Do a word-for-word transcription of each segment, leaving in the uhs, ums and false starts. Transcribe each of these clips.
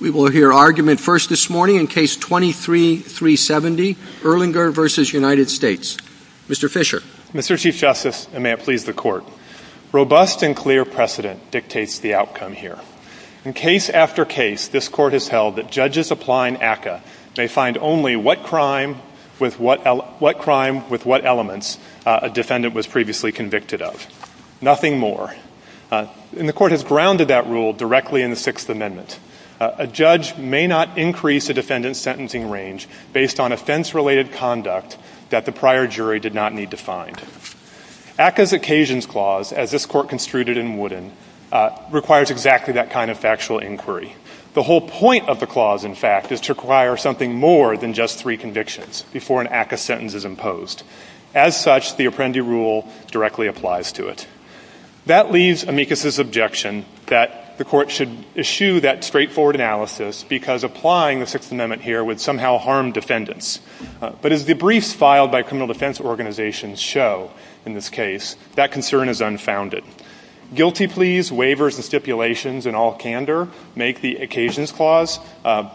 We will hear argument first this morning in Case twenty-three three seventy, Erlanger versus United States. Mister Fisher. Mister Chief Justice, and may it please the Court, robust and clear precedent dictates the outcome here. In case after case, this Court has held that judges applying A C C A may find only what crime with what, ele- what crime with what elements uh, a defendant was previously convicted of. Nothing more. Uh, and the Court has grounded that rule directly in the Sixth Amendment. Uh, a judge may not increase a defendant's sentencing range based on offense-related conduct that the prior jury did not need to find. A C Ca's Occasions Clause, as this Court construed it in Wooden, uh, requires exactly that kind of factual inquiry. The whole point of the clause, in fact, is to require something more than just three convictions before an A C C A sentence is imposed. As such, the Apprendi rule directly applies to it. That leaves amicus's objection that the Court should eschew that straightforward analysis because applying the Sixth Amendment here would somehow harm defendants. Uh, but as the briefs filed by criminal defense organizations show in this case, that concern is unfounded. Guilty pleas, waivers, and stipulations in all candor make the Occasions Clause uh,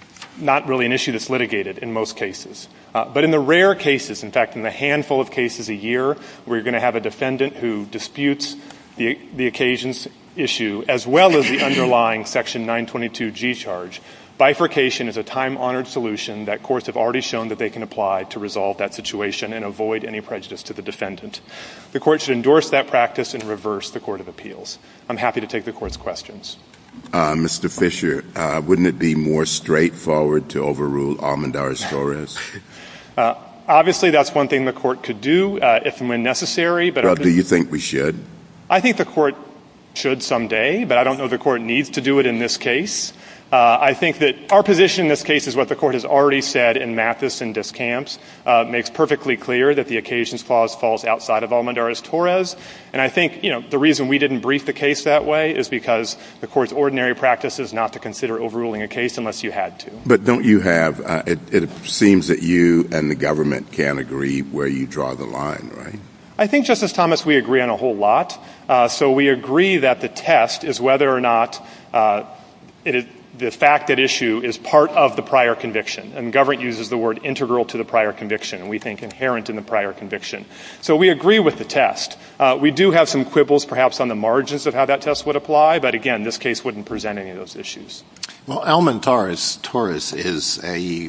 not really an issue that's litigated in most cases. Uh, but in the rare cases, in fact, in the handful of cases a year where you're going to have a defendant who disputes the, the occasions issue as well as the underlying Section nine twenty-two G charge, bifurcation is a time-honored solution that courts have already shown that they can apply to resolve that situation and avoid any prejudice to the defendant. The Court should endorse that practice and reverse the Court of Appeals. I'm happy to take the Court's questions. Uh, Mister Fisher, uh, wouldn't it be more straightforward to overrule Almendarez-Torres? uh, obviously, that's one thing the Court could do uh, if and when necessary. But well, do you think we should? I think the Court should someday, but I don't know the Court needs to do it in this case. Uh, I think that our position in this case is what the Court has already said in Mathis and Discamps, uh, makes perfectly clear that the Occasions Clause falls outside of Almendarez-Torres. And I think, you know, the reason we didn't brief the case that way is because the Court's ordinary practice is not to consider overruling a case unless you had to. But don't you have, uh, it, it seems that you and the government can't agree where you draw the line, right? I think, Justice Thomas, we agree on a whole lot. Uh, so we agree that the test is whether or not uh, it is, the fact at issue is part of the prior conviction. And the government uses the word integral to the prior conviction, and we think inherent in the prior conviction. So we agree with the test. Uh, we do have some quibbles perhaps on the margins of how that test would apply, but again, this case wouldn't present any of those issues. Well, Almendarez-Torres is a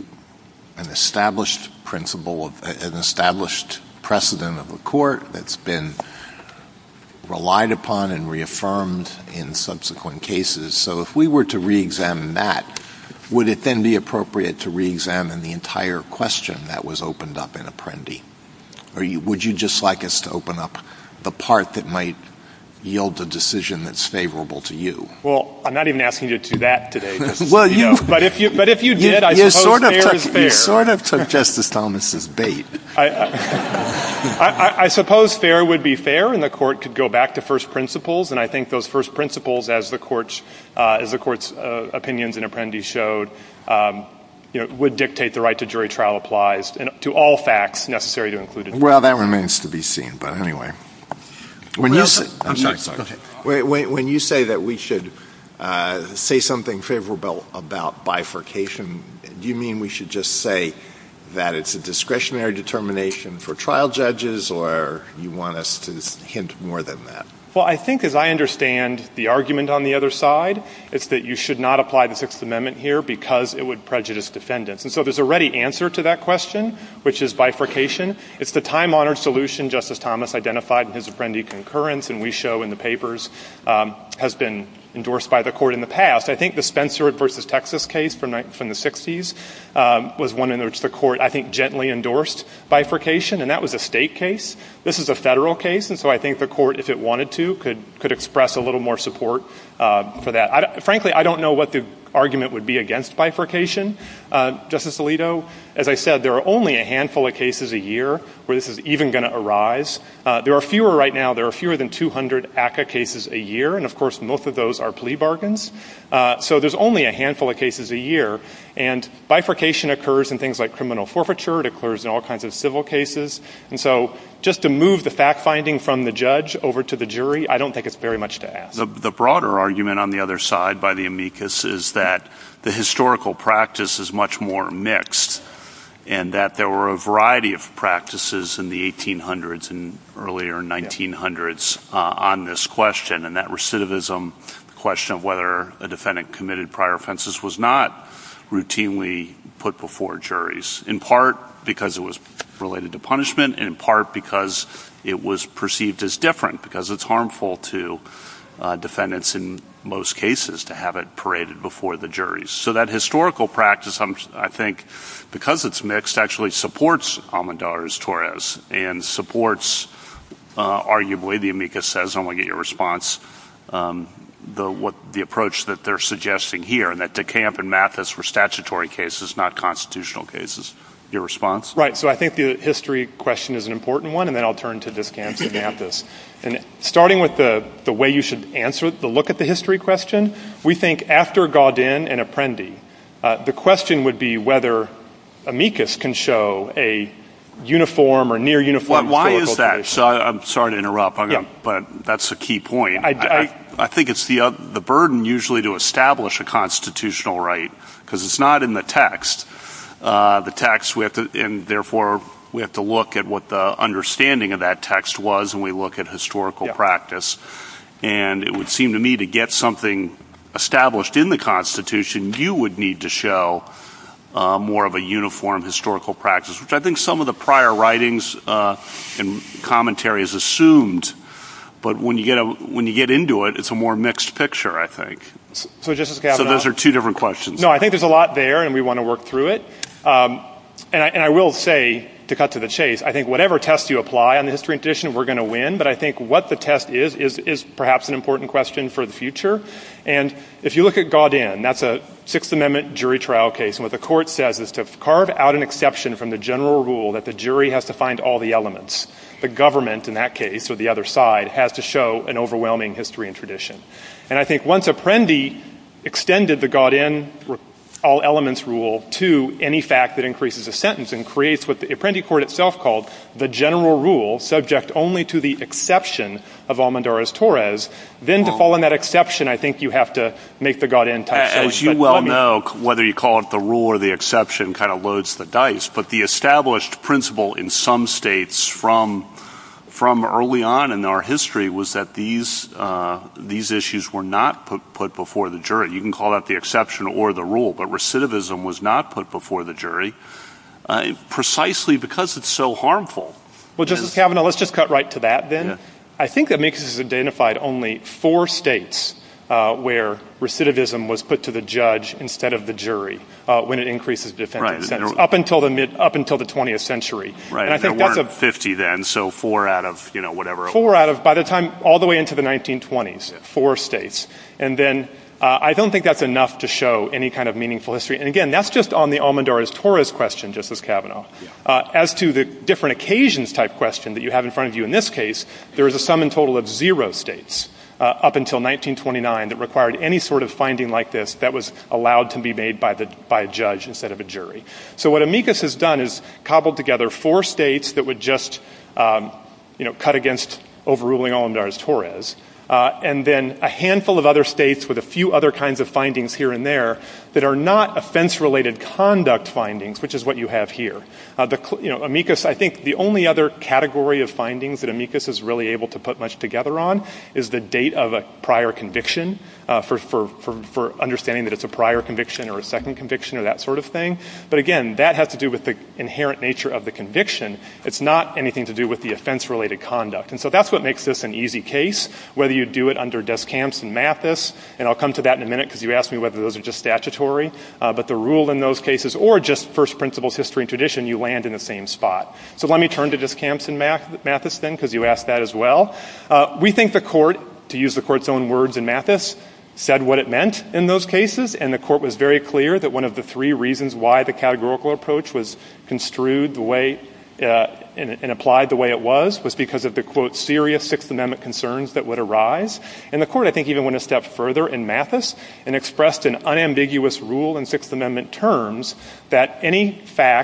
an established principle, of an established precedent of the Court that's been relied upon and reaffirmed in subsequent cases. So if we were to re-examine that, would it then be appropriate to re-examine the entire question that was opened up in Apprendi? Or you, would you just like us to open up the part that might yield a decision that's favorable to you? Well, I'm not even asking you to do that today, Justice well, you, Alito. But if you, but if you did, you, I you suppose sort of fair took, is fair. You sort of took Justice Thomas's bait. I, I, I, I suppose fair would be fair, and the Court could go back to first principles. And I think those first principles, as the Court's, uh, as the Court's uh, opinions in Apprendi showed, um, you know, would dictate the right to jury trial applies and to all facts necessary to include it. Well, that remains to be seen. But anyway. When well, you say, I'm sorry, sorry. When, when you say that we should uh, say something favorable about bifurcation, do you mean we should just say that it's a discretionary determination for trial judges, or you want us to hint more than that? Well, I think as I understand the argument on the other side, it's that you should not apply the Sixth Amendment here because it would prejudice defendants. And so there's a ready answer to that question, which is bifurcation. It's the time-honored solution Justice Thomas identified in his Apprendi concurrence, and we show in the papers, um, has been endorsed by the Court in the past. I think the Spencer versus Texas case from, from the sixties um, was one in which the Court, I think, gently endorsed bifurcation, and that was a state case. This is a federal case, and so I think the Court, if it wanted to, could could express a little more support uh, for that. I, frankly, I don't know what the argument would be against bifurcation, uh, Justice Alito. As I said, there are only a handful of cases a year where this is even going to arise. Uh, there are fewer right now. There are fewer than two hundred A C C A cases a year, and of course, most of those are plea bargains. Uh, so there's only a handful of cases a year, and bifurcation occurs in things like criminal forfeiture. It occurs in all kinds of civil cases, and so just to move the fact-finding from the judge over to the jury, I don't think it's very much to ask. The, the broader argument on the other side by the amicus is that the historical practice is much more mixed, and that there were a variety of practices in the eighteen hundreds and earlier nineteen hundreds uh, on this question, and that recidivism, the question of whether a defendant committed prior offenses, was not routinely put before juries, in part because it was related to punishment, and in part because it was perceived as different, because it's harmful to uh, defendants in most cases to have it paraded before the juries. So that historical practice, I'm, I think, because it's mixed, actually supports Almendarez-Torres and supports, uh, arguably, the amicus says, I want to get your response, um, the what the approach that they're suggesting here, and that DeCamp and Mathis were statutory cases, not constitutional cases. Your response? Right. So I think the history question is an important one, and then I'll turn to Discamps and Mathis. And starting with the, the way you should answer the look at the history question, we think after Gaudin and Apprendi, uh, the question would be whether amicus can show a uniform or near uniform well, why historical is that? tradition. So I, I'm sorry to interrupt, I'm yeah. gonna, but that's a key point. I, I, I, I think it's the uh, the burden usually to establish a constitutional right, because it's not in the text. Uh, the text, we have to, and therefore we have to look at what the understanding of that text was, and we look at historical yeah. practice. And it would seem to me to get something established in the Constitution, you would need to show uh, more of a uniform historical practice, which I think some of the prior writings uh, and commentary has assumed. But when you get a, when you get into it, it's a more mixed picture, I think. So, so Justice Kavanaugh. So those are two different questions. No, I think there's a lot there, and we want to work through it. Um, and, I, and I will say, to cut to the chase, I think whatever test you apply on the history and tradition, we're going to win. But I think what the test is, is, is perhaps an important question for the future. And if you look at Gaudin, that's a Sixth Amendment jury trial case. And what the court says is to carve out an exception from the general rule that the jury has to find all the elements. The government, in that case, or the other side, has to show an overwhelming history and tradition. And I think once Apprendi extended the Gaudin all elements rule to any fact that increases a sentence and creates what the Apprendi court itself called the general rule, subject only to the exception of Almendarez-Torres, then to fall in that exception, I think you have to make the Gaudin type showing. As you but well me, know, whether you call it the rule or the exception kind of loads the dice. But the established principle in some states from from early on in our history was that these uh, these issues were not put, put before the jury. You can call that the exception or the rule, but recidivism was not put before the jury uh, precisely because it's so harmful. Well, Justice Kavanaugh, let's just cut right to that then. Yeah. I think that amicus has identified only four states uh, where recidivism was put to the judge instead of the jury uh, when it increases the defendant's right. sentence, up until the mid, up until the twentieth century. Right. And I think there that's weren't a fifty then, so four out of you know whatever. Four out of by the time all the way into the nineteen twenties, yeah. four states, and then. Uh, I don't think that's enough to show any kind of meaningful history. And again, that's just on the Almendarez-Torres question, Justice Kavanaugh. Yeah. Uh, as to the different occasions type question that you have in front of you in this case, there is a sum and total of zero states uh, up until nineteen twenty-nine that required any sort of finding like this that was allowed to be made by the by a judge instead of a jury. So what amicus has done is cobbled together four states that would just, um, you know, cut against overruling Almendarez-Torres. Uh, and then a handful of other states with a few other kinds of findings here and there that are not offense-related conduct findings, which is what you have here. Uh, the, you know, amicus, I think the only other category of findings that amicus is really able to put much together on is the date of a prior conviction uh, for, for, for, for understanding that it's a prior conviction or a second conviction or that sort of thing. But again, that has to do with the inherent nature of the conviction. It's not anything to do with the offense-related conduct. And so that's what makes this an easy case, whether you do it under Descamps and Mathis, and I'll come to that in a minute because you asked me whether those are just statutory, uh, but the rule in those cases, or just first principles, history, and tradition, you land in the same spot. So let me turn to Descamps and Mathis then, because you asked that as well. Uh, we think the court, to use the court's own words in Mathis, said what it meant in those cases, and the court was very clear that one of the three reasons why the categorical approach was construed the way uh, and, and applied the way it was was because of the, quote, serious Sixth Amendment concerns that would arise. And the court, I think, even went a step further in Mathis and expressed an unambiguous rule in Sixth Amendment terms that any facts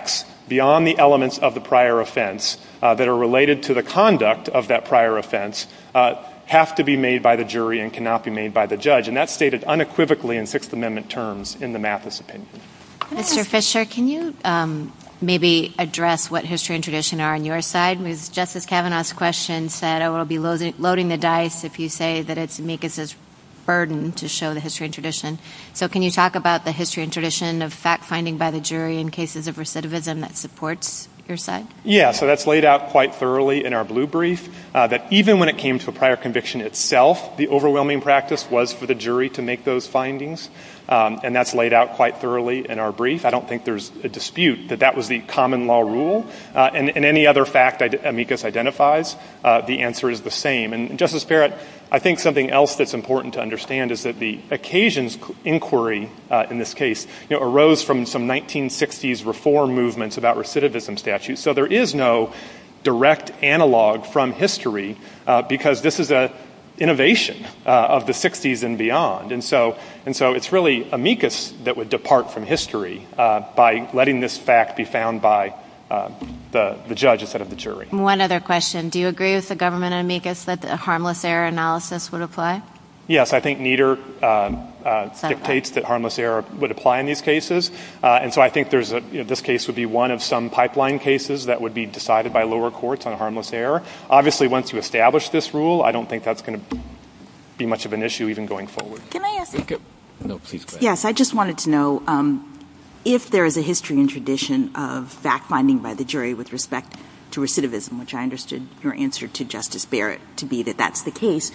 beyond the elements of the prior offense uh, that are related to the conduct of that prior offense uh, have to be made by the jury and cannot be made by the judge. And that's stated unequivocally in Sixth Amendment terms in the Mathis opinion. Mister Fisher, can you um, maybe address what history and tradition are on your side? Because Justice Kavanaugh's question said, oh, it'll be loading, loading the dice if you say that it's amicus's burden to show the history and tradition. So can you talk about the history and tradition of fact-finding by the jury in cases of recidivism that supports your side? Yeah, so that's laid out quite thoroughly in our blue brief, uh, that even when it came to a prior conviction itself, the overwhelming practice was for the jury to make those findings. Um, and that's laid out quite thoroughly in our brief. I don't think there's a dispute that that was the common law rule. Uh, and, and any other fact amicus identifies, uh, the answer is the same. And Justice Barrett, I think something else that's important to understand is that the occasions inquiry uh, in this case, you know, arose from some nineteen sixties reform movements about recidivism statutes. So there is no direct analog from history uh, because this is a innovation uh, of the sixties and beyond. And so and so it's really amicus that would depart from history uh, by letting this fact be found by uh, the, the judge instead of the jury. One other question. Do you agree with the government and amicus that the harmless error analysis would apply? Yes, I think Nieder uh, uh, dictates that harmless error would apply in these cases. Uh, and so I think there's a, you know, this case would be one of some pipeline cases that would be decided by lower courts on harmless error. Obviously, once you establish this rule, I don't think that's going to be much of an issue even going forward. Can I ask? Okay. No, please go ahead. Yes, I just wanted to know um, if there is a history and tradition of fact-finding by the jury with respect to recidivism, which I understood your answer to Justice Barrett to be that that's the case.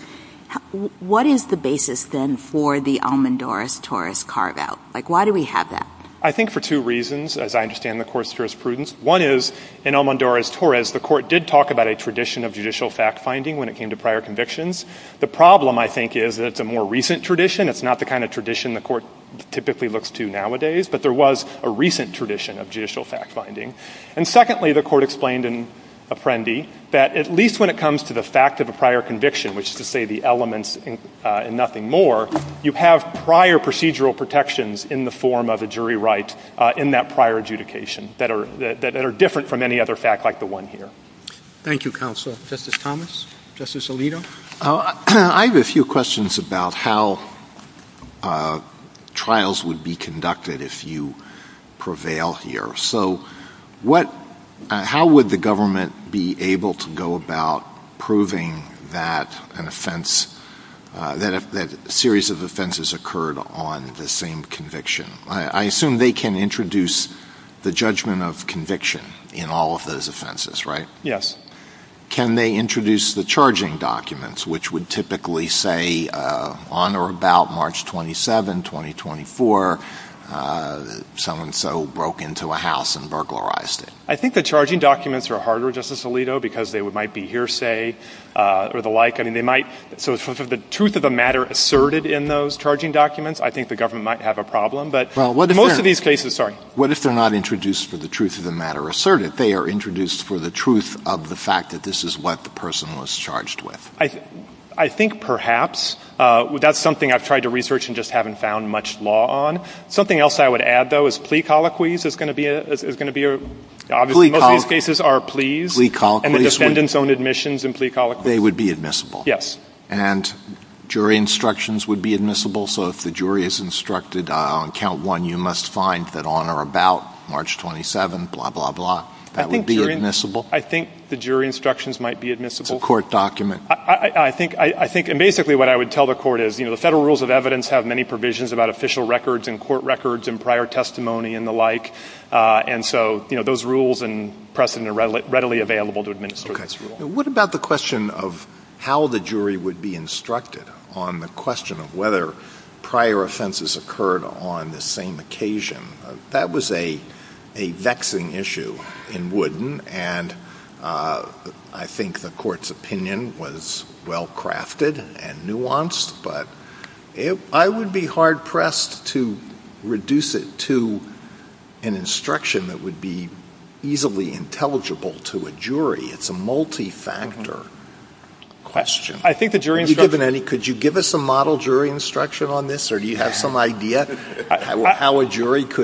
What is the basis then for the Almendarez-Torres carve-out? Like, why do we have that? I think for two reasons, as I understand the Court's jurisprudence. One is, in Almendarez-Torres, the Court did talk about a tradition of judicial fact-finding when it came to prior convictions. The problem, I think, is that it's a more recent tradition. It's not the kind of tradition the Court typically looks to nowadays, but there was a recent tradition of judicial fact-finding. And secondly, the Court explained in Apprendi that at least when it comes to the fact of a prior conviction, which is to say the elements in, uh, and nothing more, you have prior procedural protections in the form of a jury right uh, in that prior adjudication that are that, that are different from any other fact like the one here. Thank you, counsel. Justice Thomas? Justice Alito? Uh, I have a few questions about how uh, trials would be conducted if you prevail here. So what Uh, how would the government be able to go about proving that an offense, uh, that, if, that a series of offenses occurred on the same conviction? I, I assume they can introduce the judgment of conviction in all of those offenses, right? Yes. Can they introduce the charging documents, which would typically say uh, on or about March twenty-seventh, twenty twenty-four, Uh, so-and-so broke into a house and burglarized it? I think the charging documents are harder, Justice Alito, because they would, might be hearsay uh, or the like. I mean, they might – so for, for the truth of the matter asserted in those charging documents, I think the government might have a problem. But well, what if most of these cases – sorry. What if they're not introduced for the truth of the matter asserted? They are introduced for the truth of the fact that this is what the person was charged with. I th- I think perhaps uh, that's something I've tried to research and just haven't found much law on. Something else I would add, though, is plea colloquies is going to be a, is, is going to be a, obviously plea most of these cases are pleas, plea colloquies and the defendant's would, own admissions in plea colloquies. They would be admissible. Yes. And jury instructions would be admissible. So if the jury is instructed uh, on count one, you must find that on or about March twenty-seventh, blah, blah, blah. That would be jury, admissible? I think the jury instructions might be admissible. It's a court document. I, I, I think, I, I think, and basically what I would tell the court is, you know, the federal rules of evidence have many provisions about official records and court records and prior testimony and the like. Uh, and so, you know, those rules and precedent are readily, readily available to administer okay. this rule. What about the question of how the jury would be instructed on the question of whether prior offenses occurred on the same occasion? Uh, that was a a vexing issue in Wooden, and uh, I think the court's opinion was well-crafted and nuanced, but it, I would be hard-pressed to reduce it to an instruction that would be easily intelligible to a jury. It's a multi-factor mm-hmm. question. I think the jury Have instruction... You given any, could you give us a model jury instruction on this, or do you have some idea how, how a jury could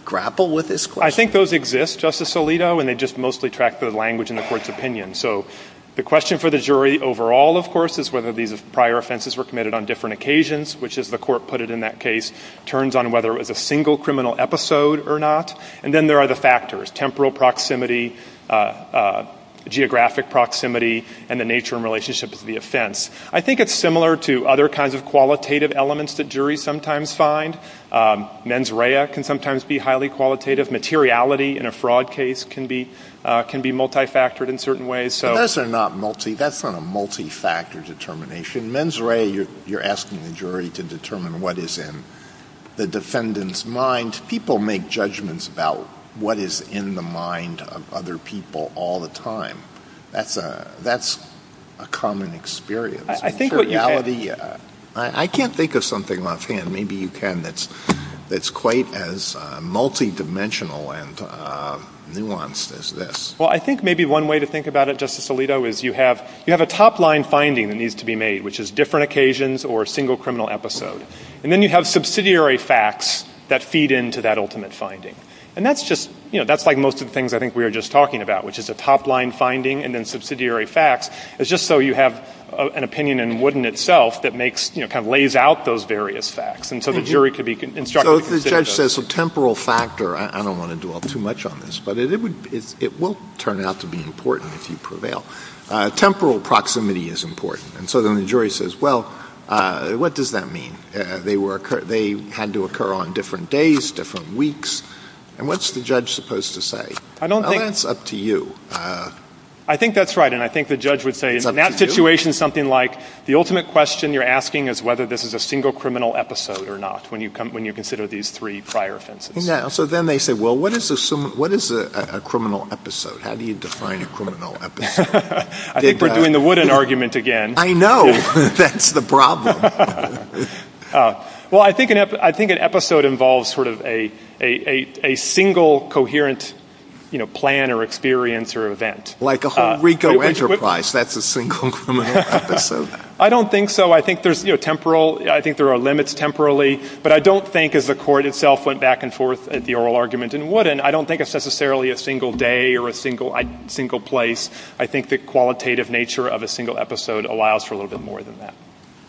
grapple with this question? I think those exist, Justice Alito, and they just mostly track the language in the court's opinion. So the question for the jury overall, of course, is whether these prior offenses were committed on different occasions, which, as the court put it in that case, turns on whether it was a single criminal episode or not. And then there are the factors, temporal proximity, uh, uh, geographic proximity, and the nature and relationship of the offense. I think it's similar to other kinds of qualitative elements that juries sometimes find. Um, mens rea can sometimes be highly qualitative. Materiality in a fraud case can be uh, can be multi-factored in certain ways. So but those are not multi. That's not a multi-factor determination. Mens rea, you're, you're asking the jury to determine what is in the defendant's mind. People make judgments about what is in the mind of other people all the time. That's a that's a common experience. I, I think what you reality. Uh, I, I can't think of something offhand. Maybe you can. That's that's quite as uh, multi-dimensional and uh, nuanced as this. Well, I think maybe one way to think about it, Justice Alito, is you have you have a top-line finding that needs to be made, which is different occasions or a single criminal episode, and then you have subsidiary facts that feed into that ultimate finding. And that's just, you know, that's like most of the things I think we were just talking about, which is a top-line finding and then subsidiary facts. It's just so you have a, an opinion in Wooden itself that makes, you know, kind of lays out those various facts. And so the jury could be instructed so to if the consider judge those. says, so temporal factor, I, I don't want to dwell too much on this, but it, it, would, it's, it will turn out to be important if you prevail. Uh, temporal proximity is important. And so then the jury says, well, uh, what does that mean? Uh, they were occur- they had to occur on different days, different weeks. And what's the judge supposed to say? I don't well, think that's up to you. Uh, I think that's right, and I think the judge would say in that situation something like the ultimate question you're asking is whether this is a single criminal episode or not when you come when you consider these three prior offenses. Yeah. So then they say, well, what is a what is a, a criminal episode? How do you define a criminal episode? I Did, think we're uh, doing the Wooden argument again. I know that's the problem. uh, well, I think an ep- I think an episode involves sort of a a, a, a single coherent, you know, plan or experience or event. Like a whole uh, RICO which, enterprise. Which, that's a single criminal episode. I don't think so. I think there's, you know, temporal, I think there are limits temporally, but I don't think as the court itself went back and forth at the oral argument in Wooden, I don't think it's necessarily a single day or a single, I, single place. I think the qualitative nature of a single episode allows for a little bit more than that.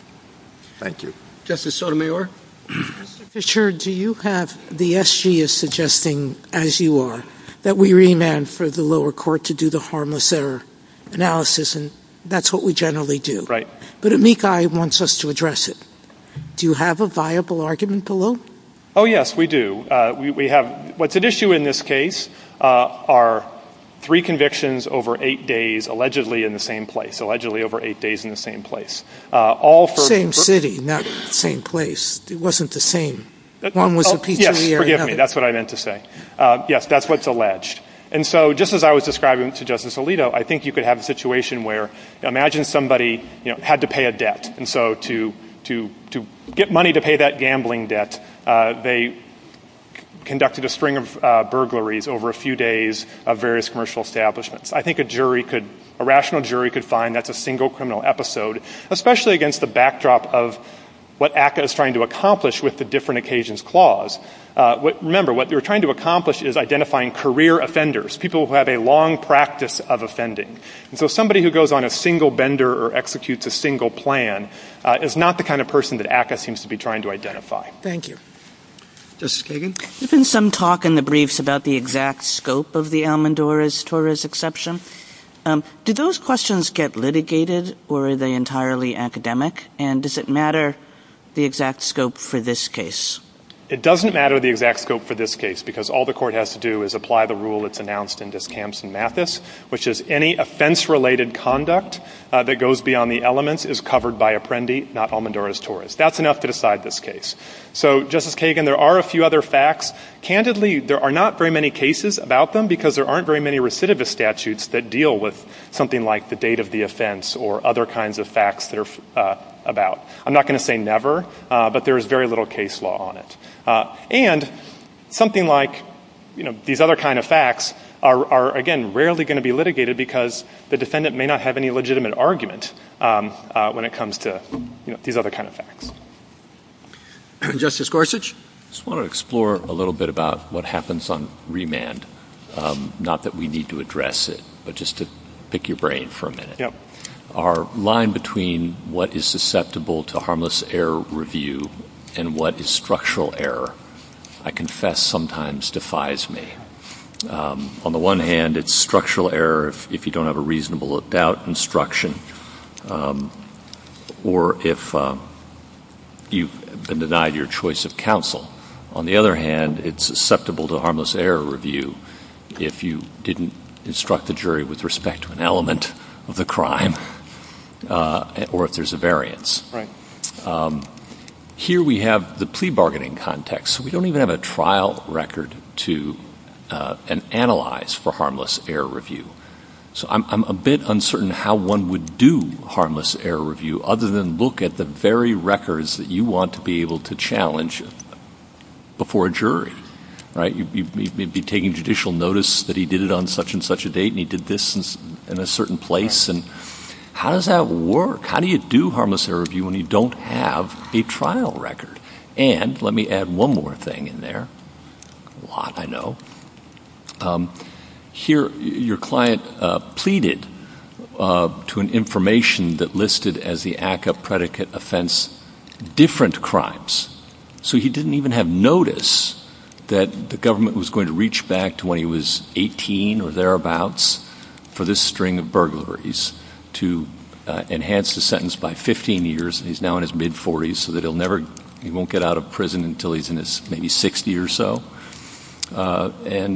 Thank you. Justice Sotomayor? Mister Fisher, do you have the S G is suggesting, as you are, that we remand for the lower court to do the harmless error analysis, and that's what we generally do. Right. But Amici wants us to address it. Do you have a viable argument below? Oh, yes, we do. Uh, we, we have what's at issue in this case uh, are three convictions over eight days, allegedly in the same place, allegedly over eight days in the same place. Uh, all for same for, city, not same place. It wasn't the same. One was oh, a pizzeria. Yes, forgive another. me. That's what I meant to say. Uh, yes, that's what's alleged. And so, just as I was describing to Justice Alito, I think you could have a situation where, imagine somebody, you know, had to pay a debt, and so to to to get money to pay that gambling debt, uh, they conducted a string of uh, burglaries over a few days of various commercial establishments. I think a jury could, a rational jury could find that's a single criminal episode, especially against the backdrop of what A C C A is trying to accomplish with the different occasions clause. Uh, what, remember, what they're trying to accomplish is identifying career offenders, people who have a long practice of offending. And so somebody who goes on a single bender or executes a single plan uh, is not the kind of person that A C C A seems to be trying to identify. Thank you. Justice Kagan? There's been some talk in the briefs about the exact scope of the Almendarez-Torres exception. Um, do those questions get litigated, or are they entirely academic? And does it matter the exact scope for this case? It doesn't matter the exact scope for this case because all the court has to do is apply the rule that's announced in Discamps and Mathis, which is any offense-related conduct uh, that goes beyond the elements is covered by Apprendi, not Almendarez-Torres. That's enough to decide this case. So, Justice Kagan, there are a few other facts. Candidly, there are not very many cases about them because there aren't very many recidivist statutes that deal with something like the date of the offense or other kinds of facts that are uh, about. I'm not going to say never, uh, but there is very little case law on it. Uh, and something like, you know, these other kind of facts are, are again, rarely going to be litigated because the defendant may not have any legitimate argument um, uh, when it comes to, you know, these other kind of facts. Justice Gorsuch? just want to explore a little bit about what happens on remand. Um, not that we need to address it, but just to pick your brain for a minute. Yep. Our line between what is susceptible to harmless error review and what is structural error, I confess, sometimes defies me. Um, on the one hand, it's structural error if, if you don't have a reasonable doubt instruction, um, or if uh, you've been denied your choice of counsel. On the other hand, it's susceptible to harmless error review if you didn't instruct the jury with respect to an element of the crime, uh, or if there's a variance. Right. Um, here we have the plea bargaining context, so we don't even have a trial record to uh, and analyze for harmless error review. So I'm, I'm a bit uncertain how one would do harmless error review other than look at the very records that you want to be able to challenge before a jury, right? You, you, you'd be taking judicial notice that he did it on such and such a date and he did this in, in a certain place. And how does that work? How do you do harmless error review when you don't have a trial record? And let me add one more thing in there. A lot, I know. Um, here, your client uh, pleaded uh, to an information that listed as the A C C A predicate offense different crimes. So he didn't even have notice that the government was going to reach back to when he was eighteen or thereabouts for this string of burglaries to uh, enhance the sentence by fifteen years. He's now in his mid-forties, so that he'll never, he won't get out of prison until he's in his maybe sixty or so. Uh,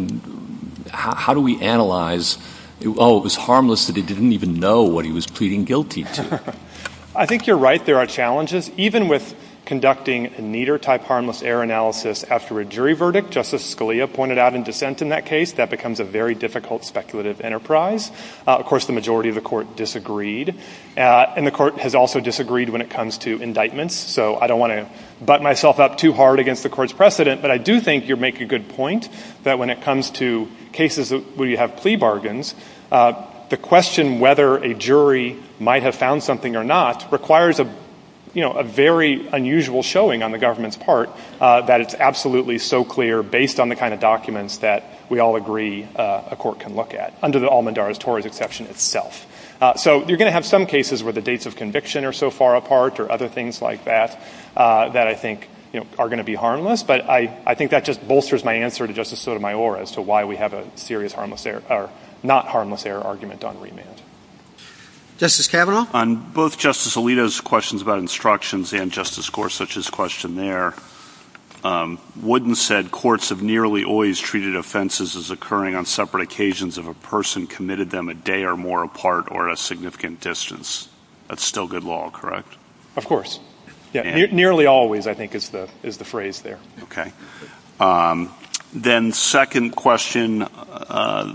and how, how do we analyze, oh, it was harmless that he didn't even know what he was pleading guilty to? I think you're right. There are challenges. Even with conducting a Nieder-type harmless error analysis after a jury verdict, Justice Scalia pointed out in dissent in that case, that becomes a very difficult speculative enterprise. Uh, of course, the majority of the court disagreed. Uh, and the court has also disagreed when it comes to indictments. So I don't want to butt myself up too hard against the court's precedent, but I do think you make a good point that when it comes to cases where you have plea bargains, uh, the question whether a jury might have found something or not requires a you know, a very unusual showing on the government's part uh, that it's absolutely so clear based on the kind of documents that we all agree uh, a court can look at under the Almendarez-Torres exception itself. Uh, so you're going to have some cases where the dates of conviction are so far apart or other things like that uh, that I think you know, are going to be harmless. But I, I think that just bolsters my answer to Justice Sotomayor as to why we have a serious harmless error or not harmless error argument on remand. Justice Kavanaugh? On both Justice Alito's questions about instructions and Justice Gorsuch's question there, um, Wooden said courts have nearly always treated offenses as occurring on separate occasions if a person committed them a day or more apart or at a significant distance. That's still good law, correct? Of course. Yeah, ne- nearly always, I think, is the is the phrase there. Okay. Um, then second question, uh,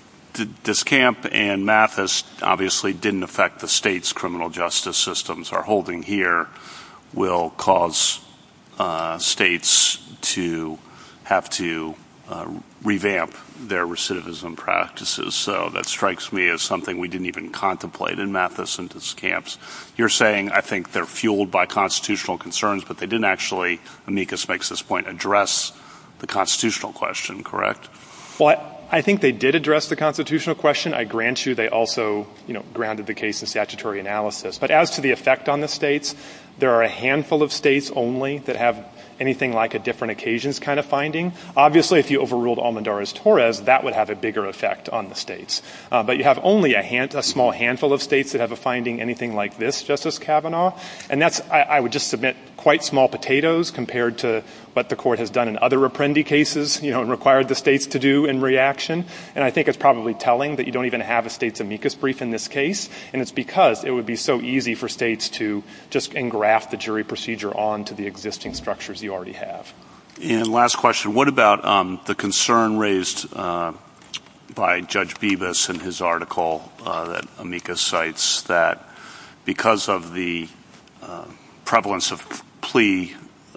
Discamp and Mathis obviously didn't affect the state's criminal justice systems. Our holding here will cause uh, states to have to uh, revamp their recidivism practices. So that strikes me as something we didn't even contemplate in Mathis and Discamp's. You're saying, I think they're fueled by constitutional concerns, but they didn't actually, amicus makes this point, address the constitutional question, correct? Well, I- I think they did address the constitutional question. I grant you they also, you know, grounded the case in statutory analysis. But as to the effect on the states, there are a handful of states only that have anything like a different occasions kind of finding. Obviously, if you overruled Almendarez-Torres, that would have a bigger effect on the states. Uh, but you have only a, hand, a small handful of states that have a finding anything like this, Justice Kavanaugh. And that's, I, I would just submit, quite small potatoes compared to what the court has done in other Apprendi cases, you know, and required the states to do in reaction. And I think it's probably telling that you don't even have a state's amicus brief in this case. And it's because it would be so easy for states to just engraft the jury procedure onto the existing structures you already have. And last question, what about um, the concern raised uh, by Judge Bibas in his article uh, that amicus cites that because of the uh, prevalence of plea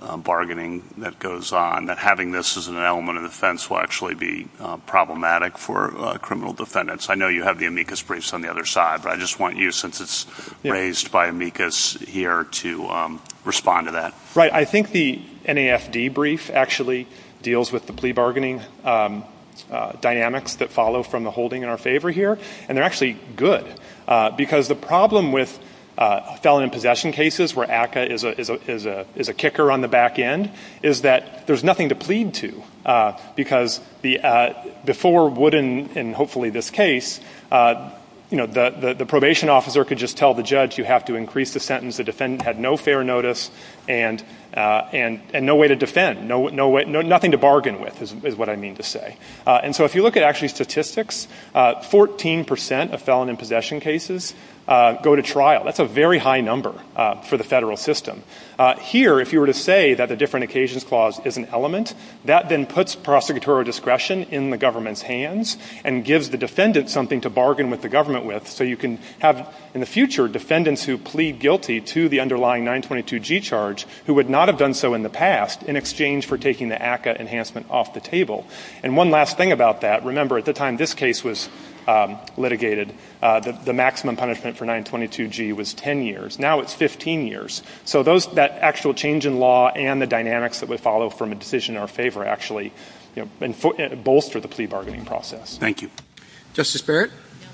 uh, bargaining that goes on, that having this as an element of the defense will actually be uh, problematic for uh, criminal defendants. I know you have the amicus briefs on the other side, but I just want you, since it's yeah. raised by amicus here, to um, respond to that. Right. I think the N A F D brief actually deals with the plea bargaining um, uh, dynamics that follow from the holding in our favor here, and they're actually good uh, because the problem with Uh, felon in possession cases where A C C A is a, is a, is a, is a kicker on the back end is that there's nothing to plead to uh, because the, uh, before Wooden and hopefully this case, uh, you know, the, the, the probation officer could just tell the judge you have to increase the sentence. The defendant had no fair notice and, uh, and, and no way to defend, no, no way, no, nothing to bargain with is, is what I mean to say. Uh, and so if you look at actually statistics, uh, fourteen percent of felon in possession cases Uh, go to trial. That's a very high number uh, for the federal system. Uh, here, if you were to say that the different occasions clause is an element, that then puts prosecutorial discretion in the government's hands and gives the defendant something to bargain with the government with. So you can have, in the future, defendants who plead guilty to the underlying nine twenty-two G charge who would not have done so in the past in exchange for taking the A C C A enhancement off the table. And one last thing about that, remember, at the time this case was Um, litigated, uh, the, the maximum punishment for nine twenty-two G was ten years. Now it's fifteen years. So those, that actual change in law and the dynamics that would follow from a decision in our favor actually, you know, info- bolster the plea bargaining process. Thank you. Justice Barrett?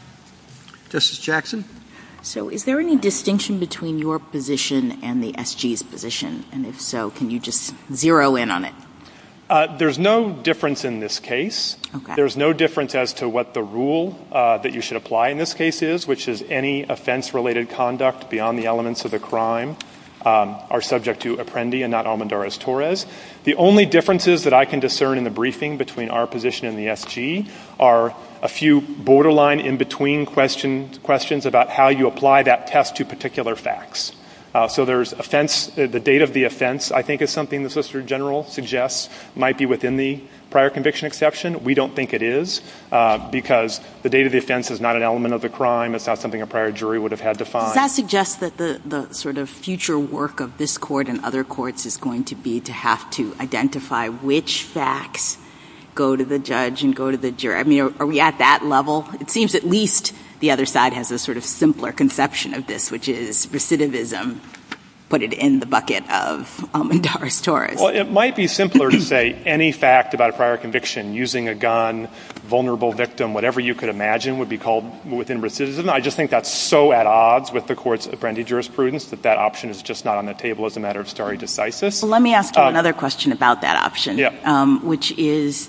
Justice Jackson? So is there any distinction between your position and the S G's position? And if so, can you just zero in on it? Uh, there's no difference in this case. Okay. There's no difference as to what the rule uh, that you should apply in this case is, which is any offense-related conduct beyond the elements of the crime um, are subject to Apprendi and not Almendarez-Torres. The only differences that I can discern in the briefing between our position and the S G are a few borderline in-between question, questions about how you apply that test to particular facts. Uh, so there's offense, uh, the date of the offense, I think, is something the Solicitor General suggests might be within the prior conviction exception. We don't think it is uh, because the date of the offense is not an element of the crime. It's not something a prior jury would have had to find. Does that suggest that the, the sort of future work of this court and other courts is going to be to have to identify which facts go to the judge and go to the jury? I mean, are, are we at that level? It seems at least the other side has a sort of simpler conception of this, which is recidivism, put it in the bucket of Almendarez-Torres. Well, it might be simpler to say any fact about a prior conviction, using a gun, vulnerable victim, whatever you could imagine would be called within recidivism. I just think that's so at odds with the court's Apprendi jurisprudence that that option is just not on the table as a matter of stare decisis. Well, let me ask you um, another question about that option, yeah. um, which is,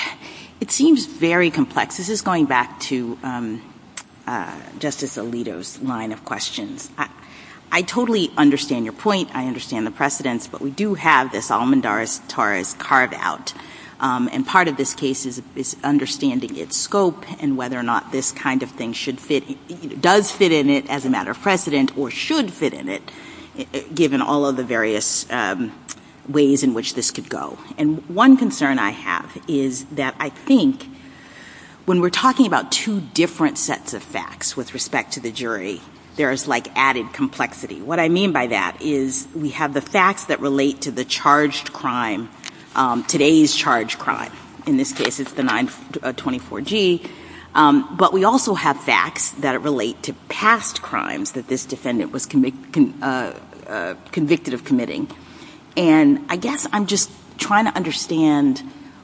it seems very complex. This is going back to um, uh, Justice Alito's line of questions. I, I totally understand your point. I understand the precedents, but we do have this Almendarez-Torres carved out. Um, and part of this case is, is understanding its scope and whether or not this kind of thing should fit, does fit in it as a matter of precedent or should fit in it, given all of the various um, ways in which this could go. And one concern I have is that I think when we're talking about two different sets of facts with respect to the jury, there's like added complexity. What I mean by that is we have the facts that relate to the charged crime, um, today's charged crime. In this case, it's the nine twenty-four G. Um, but we also have facts that relate to past crimes that this defendant was convic- con- uh, uh, convicted of committing. And I guess I'm just trying to understand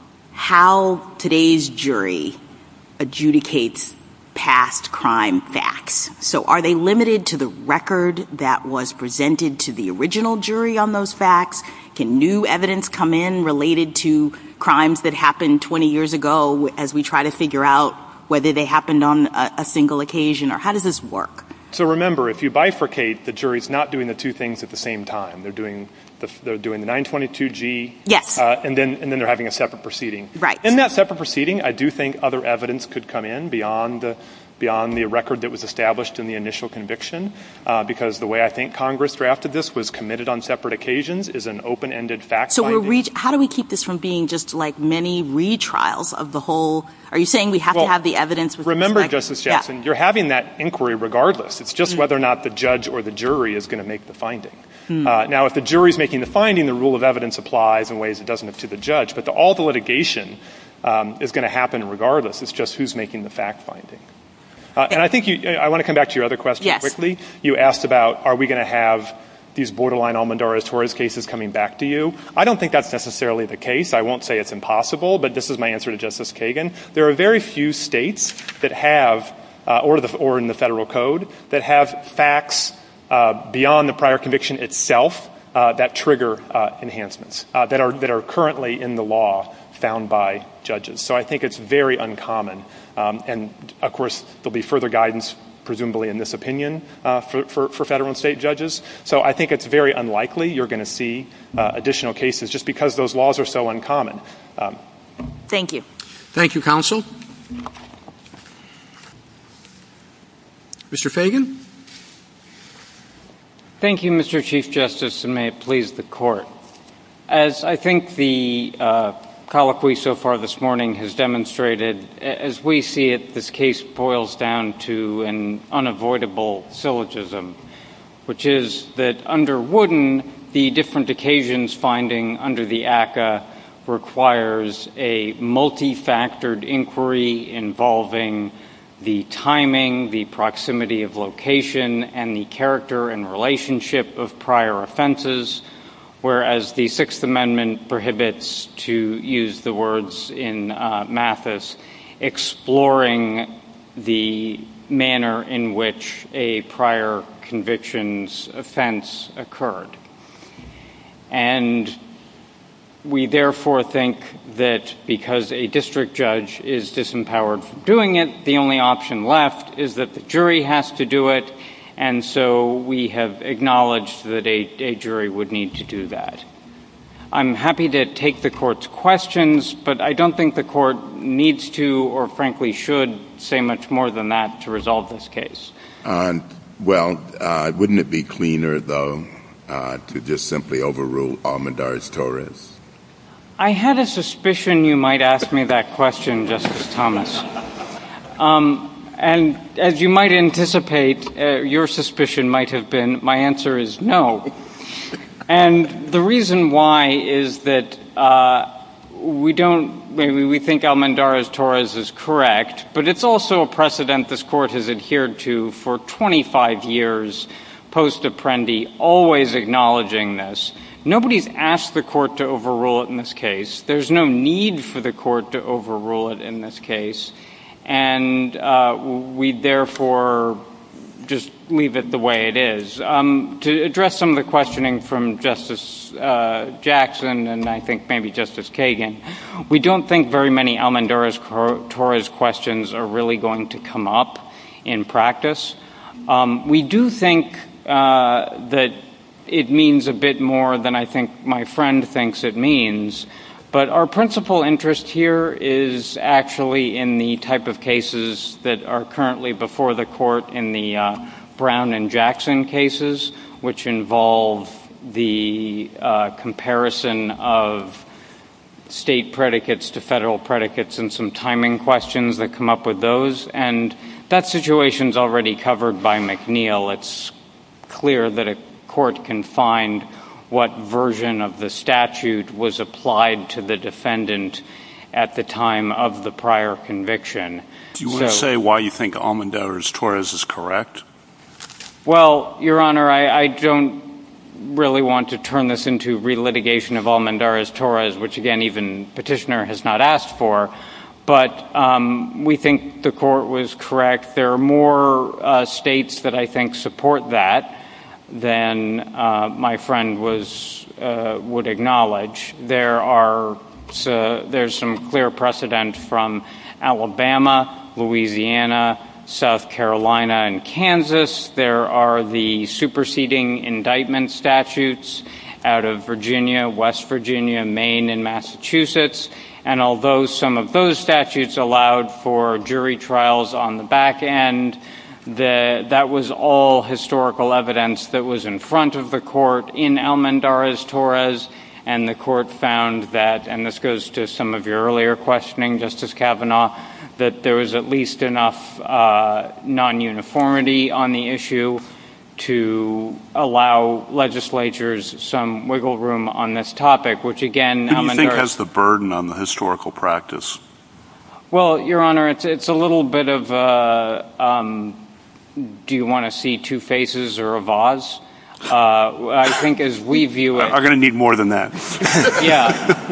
how today's jury adjudicates past crime facts. So are they limited to the record that was presented to the original jury on those facts? Can new evidence come in related to crimes that happened twenty years ago as we try to figure out whether they happened on a, a single occasion? Or how does this work? So remember, if you bifurcate, the jury's not doing the two things at the same time. They're doing the, they're doing the nine twenty-two G. Yes. Uh, and then and then they're having a separate proceeding. Right. In that separate proceeding, I do think other evidence could come in beyond the beyond the record that was established in the initial conviction, uh, because the way I think Congress drafted this was committed on separate occasions is an open-ended fact So finding. we're re- how do we keep this from being just like many retrials of the whole – are you saying we have well, to have the evidence with remember, respect? Justice Jackson, yeah. you're having that inquiry regardless. It's just mm-hmm. whether or not the judge or the jury is going to make the finding. Hmm. Uh, now, if the jury's making the finding, the rule of evidence applies in ways it doesn't to the judge. But the, all the litigation um, is going to happen regardless. It's just who's making the fact-finding. Uh, and I think you, I want to come back to your other question yes. quickly. You asked about, are we going to have these borderline Almendarez-Torres cases coming back to you? I don't think that's necessarily the case. I won't say it's impossible, but this is my answer to Justice Kagan. There are very few states that have, uh, or, the, or in the federal code, that have facts uh, beyond the prior conviction itself uh, that trigger uh, enhancements, uh, that are that are currently in the law found by judges. So I think it's very uncommon. Um, and, of course, there'll be further guidance presumably in this opinion uh, for, for, for federal and state judges. So I think it's very unlikely you're going to see uh, additional cases just because those laws are so uncommon. Um, Thank you. Thank you, counsel. Mister Fagan? Thank you, Mister Chief Justice, and may it please the Court. As I think the uh, colloquy so far this morning has demonstrated, as we see it, this case boils down to an unavoidable syllogism, which is that under Wooden, the different occasions finding under the A C C A requires a multi-factored inquiry involving the timing, the proximity of location, and the character and relationship of prior offenses, whereas the Sixth Amendment prohibits, to use the words in uh, Mathis, exploring the manner in which a prior conviction's offense occurred. And we therefore think that because a district judge is disempowered from doing it, the only option left is that the jury has to do it, and so we have acknowledged that a, a jury would need to do that. I'm happy to take the Court's questions, but I don't think the Court needs to or frankly should say much more than that to resolve this case. Uh, well, uh, wouldn't it be cleaner, though, uh, to just simply overrule Almendarez-Torres? I had a suspicion you might ask me that question, Justice Thomas. Um, and as you might anticipate, uh, your suspicion might have been, my answer is no. And the reason why is that uh, we don't, maybe we think Almendarez-Torres is correct, but it's also a precedent this Court has adhered to for twenty-five years post-Apprendi, always acknowledging this. Nobody's asked the Court to overrule it in this case. There's no need for the Court to overrule it in this case. And uh, we therefore just leave it the way it is. Um, to address some of the questioning from Justice uh, Jackson and I think maybe Justice Kagan, we don't think very many Almendarez-Torres questions are really going to come up in practice. Um, we do think uh, that it means a bit more than I think my friend thinks it means. But our principal interest here is actually in the type of cases that are currently before the Court in the uh, Brown and Jackson cases, which involve the uh, comparison of state predicates to federal predicates and some timing questions that come up with those. And that situation's already covered by McNeil. It's clear that a court can find what version of the statute was applied to the defendant at the time of the prior conviction. Do you want so, to say why you think Almendarez-Torres is correct? Well, Your Honor, I, I don't really want to turn this into relitigation of Almendarez-Torres, which, again, even Petitioner has not asked for. But um, we think the Court was correct. There are more uh, states that I think support that than uh, my friend was uh, would acknowledge. There are uh, there's some clear precedent from Alabama, Louisiana, South Carolina, and Kansas. There are the superseding indictment statutes out of Virginia, West Virginia, Maine, and Massachusetts. And although some of those statutes allowed for jury trials on the back end, The, that was all historical evidence that was in front of the Court in Almendarez-Torres, and the Court found that, and this goes to some of your earlier questioning, Justice Kavanaugh, that there was at least enough uh, non-uniformity on the issue to allow legislatures some wiggle room on this topic, which again... Who do you think has the burden on the historical practice? Well, Your Honor, it's, it's a little bit of a, um, do you want to see two faces or a vase? Uh, I think as we view it... I'm going to need more than that. Yeah.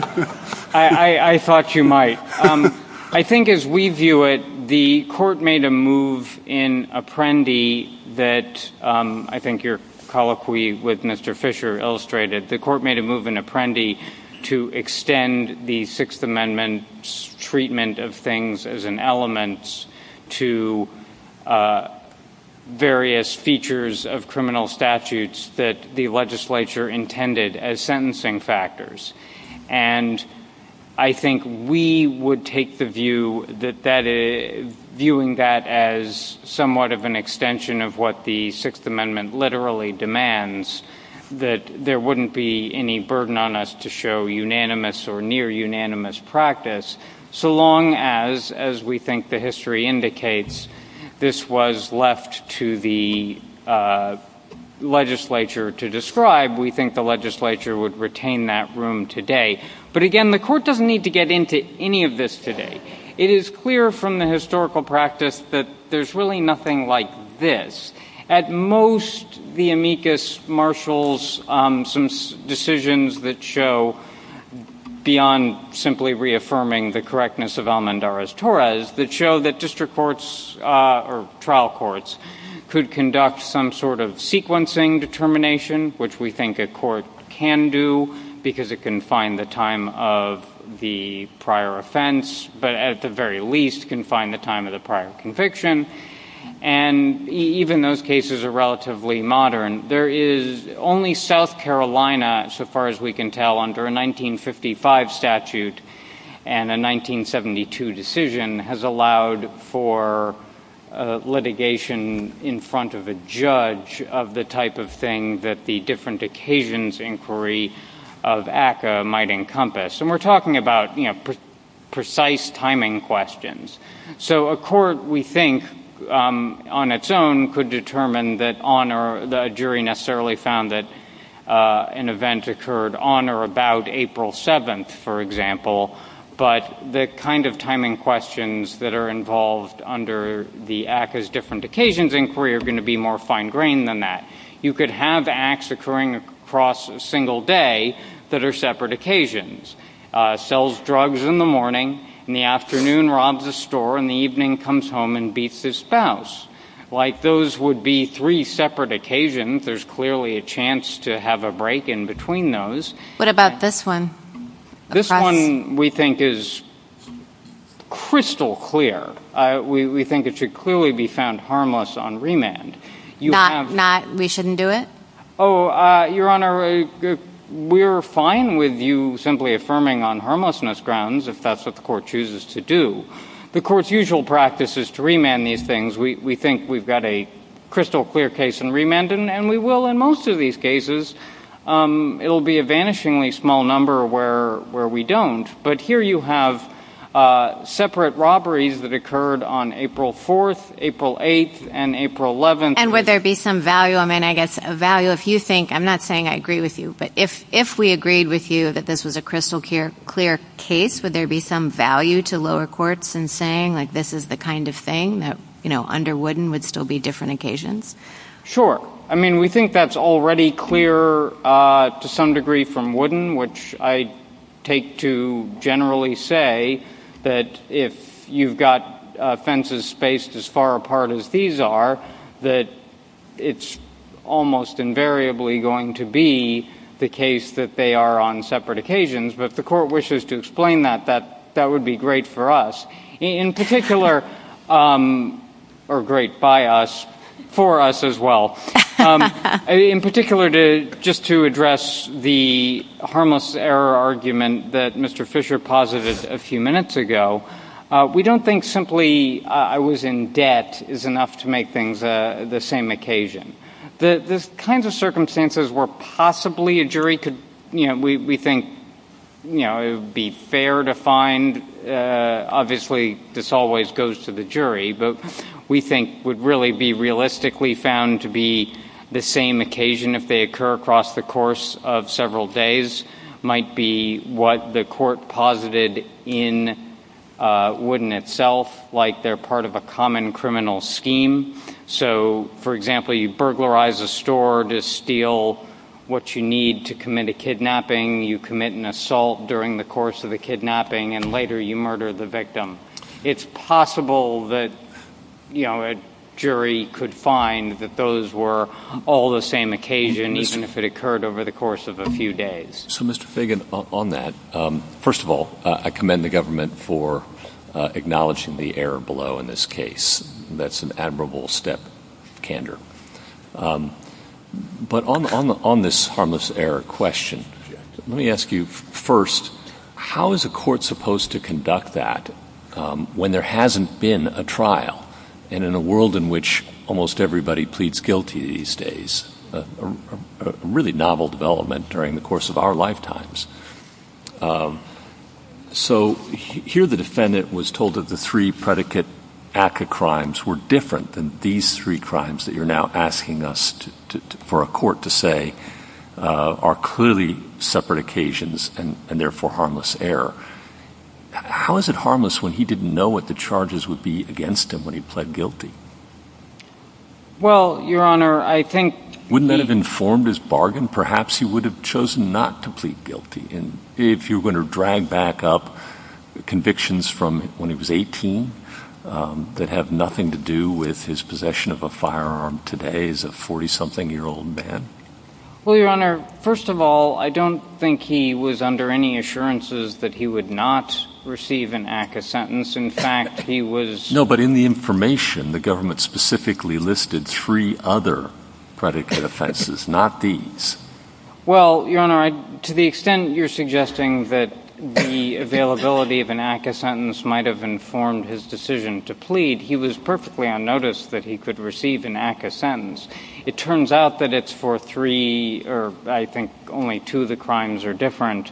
I, I, I thought you might. Um, I think as we view it, the court made a move in Apprendi that um, I think your colloquy with Mister Fisher illustrated. The court made a move in Apprendi to extend the Sixth Amendment's treatment of things as an element to uh, various features of criminal statutes that the legislature intended as sentencing factors. And I think we would take the view that that is, viewing that as somewhat of an extension of what the Sixth Amendment literally demands, that there wouldn't be any burden on us to show unanimous or near unanimous practice, so long as, as we think the history indicates, this was left to the uh, legislature to describe. We think the legislature would retain that room today. But again, the court doesn't need to get into any of this today. It is clear from the historical practice that there's really nothing like this. At most, the amicus marshals um, some s- decisions that show, beyond simply reaffirming the correctness of Almendarez-Torres, that show that district courts uh, or trial courts could conduct some sort of sequencing determination, which we think a court can do because it can find the time of the prior offense, but at the very least can find the time of the prior conviction. And e- even those cases are relatively modern. There is only South Carolina, so far as we can tell, under a nineteen fifty-five statute and a nineteen seventy-two decision has allowed for uh, litigation in front of a judge of the type of thing that the different occasions inquiry of A C C A might encompass. And we're talking about, you know, pre- precise timing questions. So a court, we think, um, on its own could determine that on or the jury necessarily found that uh, an event occurred on or about April seventh, for example, but the kind of timing questions that are involved under the A C Ca's different occasions inquiry are going to be more fine-grained than that. You could have acts occurring across a single day that are separate occasions. Uh, sells drugs in the morning, in the afternoon robs a store, in the evening comes home and beats his spouse. Like, those would be three separate occasions. There's clearly a chance to have a break in between those. What about this one? This Across. one we think is crystal clear. Uh, we, we think it should clearly be found harmless on remand. You not, have, not, we shouldn't do it? Oh, uh, Your Honor, uh, we're fine with you simply affirming on harmlessness grounds if that's what the court chooses to do. The court's usual practice is to remand these things. We, we think we've got a crystal clear case in remand, and, and we will in most of these cases. Um, it'll be a vanishingly small number where, where we don't. But here you have Uh, separate robberies that occurred on April fourth, April eighth, and April eleventh. And would there be some value? I mean, I guess a value if you think, I'm not saying I agree with you, but if, if we agreed with you that this was a crystal clear, clear case, would there be some value to lower courts in saying, like, this is the kind of thing that, you know, under Wooden would still be different occasions? Sure. I mean, we think that's already clear uh, to some degree from Wooden, which I take to generally say that if you've got uh, fences spaced as far apart as these are, that it's almost invariably going to be the case that they are on separate occasions. But if the court wishes to explain that, that, that would be great for us. In, in particular, um, or great by us, for us as well. Um, in particular, to just to address the harmless error argument that Mister Fisher posited a few minutes ago, uh, we don't think simply uh, I was in debt is enough to make things uh, the same occasion. The, the kinds of circumstances where possibly a jury could, you know, we, we think, you know, it would be fair to find, uh, obviously this always goes to the jury, but we think would really be realistically found to be the same occasion, if they occur across the course of several days, might be what the court posited in uh, Wooden itself, like they're part of a common criminal scheme. So, for example, you burglarize a store to steal what you need to commit a kidnapping, you commit an assault during the course of the kidnapping, and later you murder the victim. It's possible that, you know, a jury could find that those were all the same occasion, Mister even if it occurred over the course of a few days. So, Mister Fagan, on that, um, first of all, uh, I commend the government for uh, acknowledging the error below in this case. That's an admirable step of candor. Um, but on, on, the, on this harmless error question, let me ask you first, how is a court supposed to conduct that um, when there hasn't been a trial? And in a world in which almost everybody pleads guilty these days, a, a, a really novel development during the course of our lifetimes. Um, so here the defendant was told that the three predicate A C C A crimes were different than these three crimes that you're now asking us to, to, to, for a court to say uh, are clearly separate occasions and, and therefore harmless error. How is it harmless when he didn't know what the charges would be against him when he pled guilty? Well, Your Honor, I think... Wouldn't that have informed his bargain? Perhaps he would have chosen not to plead guilty. And if you were going to drag back up convictions from when he was eighteen um, that have nothing to do with his possession of a firearm today as a forty-something-year-old man? Well, Your Honor, first of all, I don't think he was under any assurances that he would not receive an A C C A sentence. In fact, he was... No, but in the information, the government specifically listed three other predicate offenses, not these. Well, Your Honor, I, to the extent you're suggesting that the availability of an A C C A sentence might have informed his decision to plead, he was perfectly on notice that he could receive an A C C A sentence. It turns out that it's for three, or I think only two of the crimes are different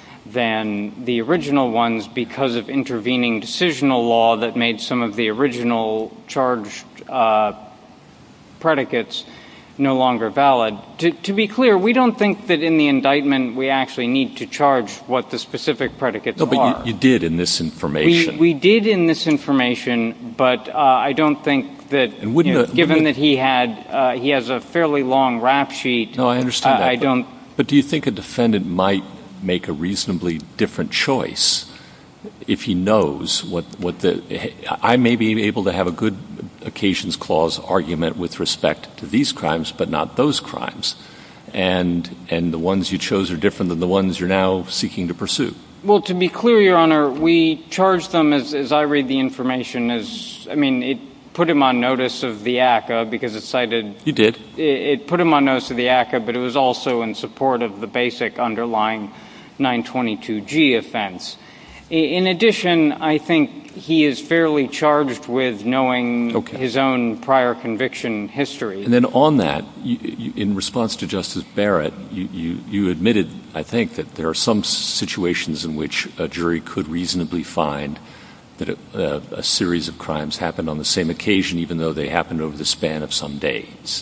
than the original ones because of intervening decisional law that made some of the original charged uh, predicates no longer valid. To, to be clear, we don't think that in the indictment we actually need to charge what the specific predicates are. No, but are. You, you did in this information. We, we did in this information, but uh, I don't think that, and you know, it, given that he had, uh, he has a fairly long rap sheet. No, I understand uh, that. I but, don't. But do you think a defendant might make a reasonably different choice if he knows what, what the, I may be able to have a good occasions clause argument with respect to these crimes, but not those crimes. And, and the ones you chose are different than the ones you're now seeking to pursue. Well, to be clear, Your Honor, we charged them as, as I read the information as, I mean, it put him on notice of the A C C A because it cited... You did. It, it put him on notice of the A C C A, but it was also in support of the basic underlying nine twenty-two G offense. In addition, I think he is fairly charged with knowing okay. his own prior conviction history. And then on that, you, you, in response to Justice Barrett, you, you, you admitted, I think, that there are some situations in which a jury could reasonably find that a, a, a series of crimes happened on the same occasion, even though they happened over the span of some days.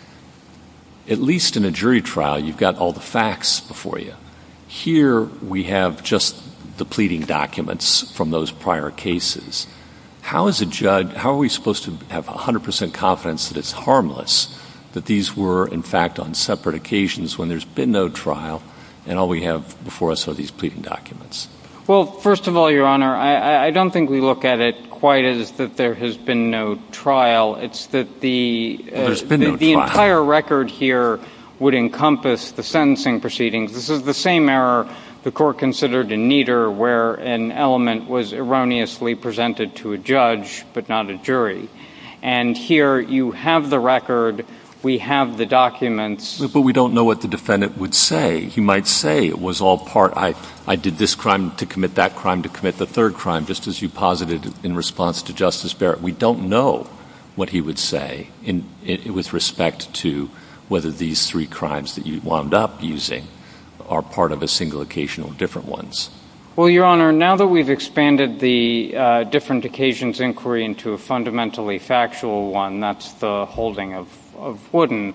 At least in a jury trial, you've got all the facts before you. Here we have just the pleading documents from those prior cases. How is a judge, how are we supposed to have one hundred percent confidence that it's harmless, that these were, in fact, on separate occasions when there's been no trial and all we have before us are these pleading documents? Well, first of all, Your Honor, I, I don't think we look at it quite as that there has been no trial. It's that the, uh, well, there's been the, no the trial. entire record here would encompass the sentencing proceedings. This is the same error the court considered in Nieder, where an element was erroneously presented to a judge but not a jury. And here you have the record, we have the documents. But we don't know what the defendant would say. He might say it was all part, I, I did this crime to commit that crime to commit the third crime, just as you posited in response to Justice Barrett. We don't know what he would say in, in, with respect to whether these three crimes that you wound up using are part of a single occasion or different ones. Well, Your Honor, now that we've expanded the uh, different occasions inquiry into a fundamentally factual one, that's the holding of, of Wooden,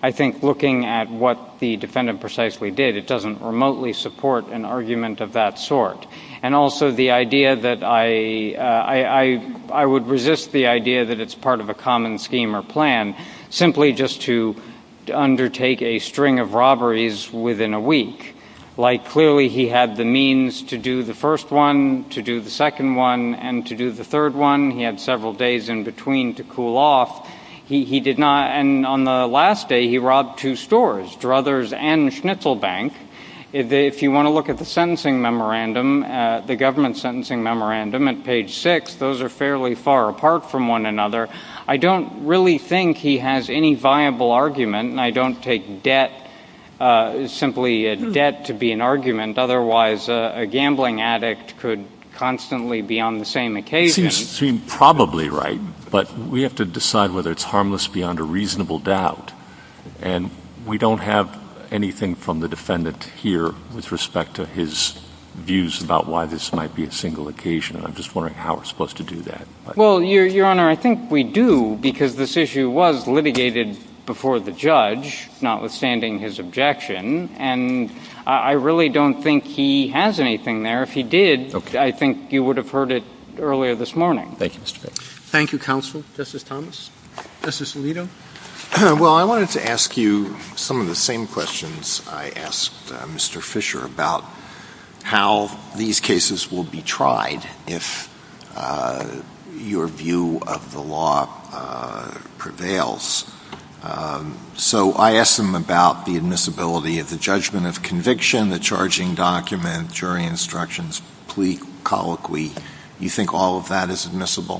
I think looking at what the defendant precisely did, it doesn't remotely support an argument of that sort. And also the idea that I, uh, I, I, I would resist the idea that it's part of a common scheme or plan simply just to undertake a string of robberies within a week. Like, clearly he had the means to do the first one, to do the second one, and to do the third one. He had several days in between to cool off. He, he did not, and on the last day he robbed two stores, Druthers and Schnitzel Bank. If, if you want to look at the sentencing memorandum, uh, the government sentencing memorandum at page six, those are fairly far apart from one another. I don't really think he has any viable argument, and I don't take debt, uh, simply a debt to be an argument. Otherwise, uh, a gambling addict could constantly be on the same occasion. It seems to seem probably right, but we have to decide whether it's harmless beyond a reasonable doubt. And we don't have anything from the defendant here with respect to his views about why this might be a single occasion. And I'm just wondering how we're supposed to do that. But. Well, Your, Your Honor, I think we do, because this issue was litigated before the judge, notwithstanding his objection, and I really don't think he has anything there. If he did, okay. I think you would have heard it earlier this morning. Thank you, Mister Baker. Thank you, counsel. Justice Thomas? Justice Alito? Well, I wanted to ask you some of the same questions I asked uh, Mister Fisher about how these cases will be tried if uh, your view of the law uh, prevails. Um, so I asked them about the admissibility of the judgment of conviction, the charging document, jury instructions, plea colloquy. You think all of that is admissible?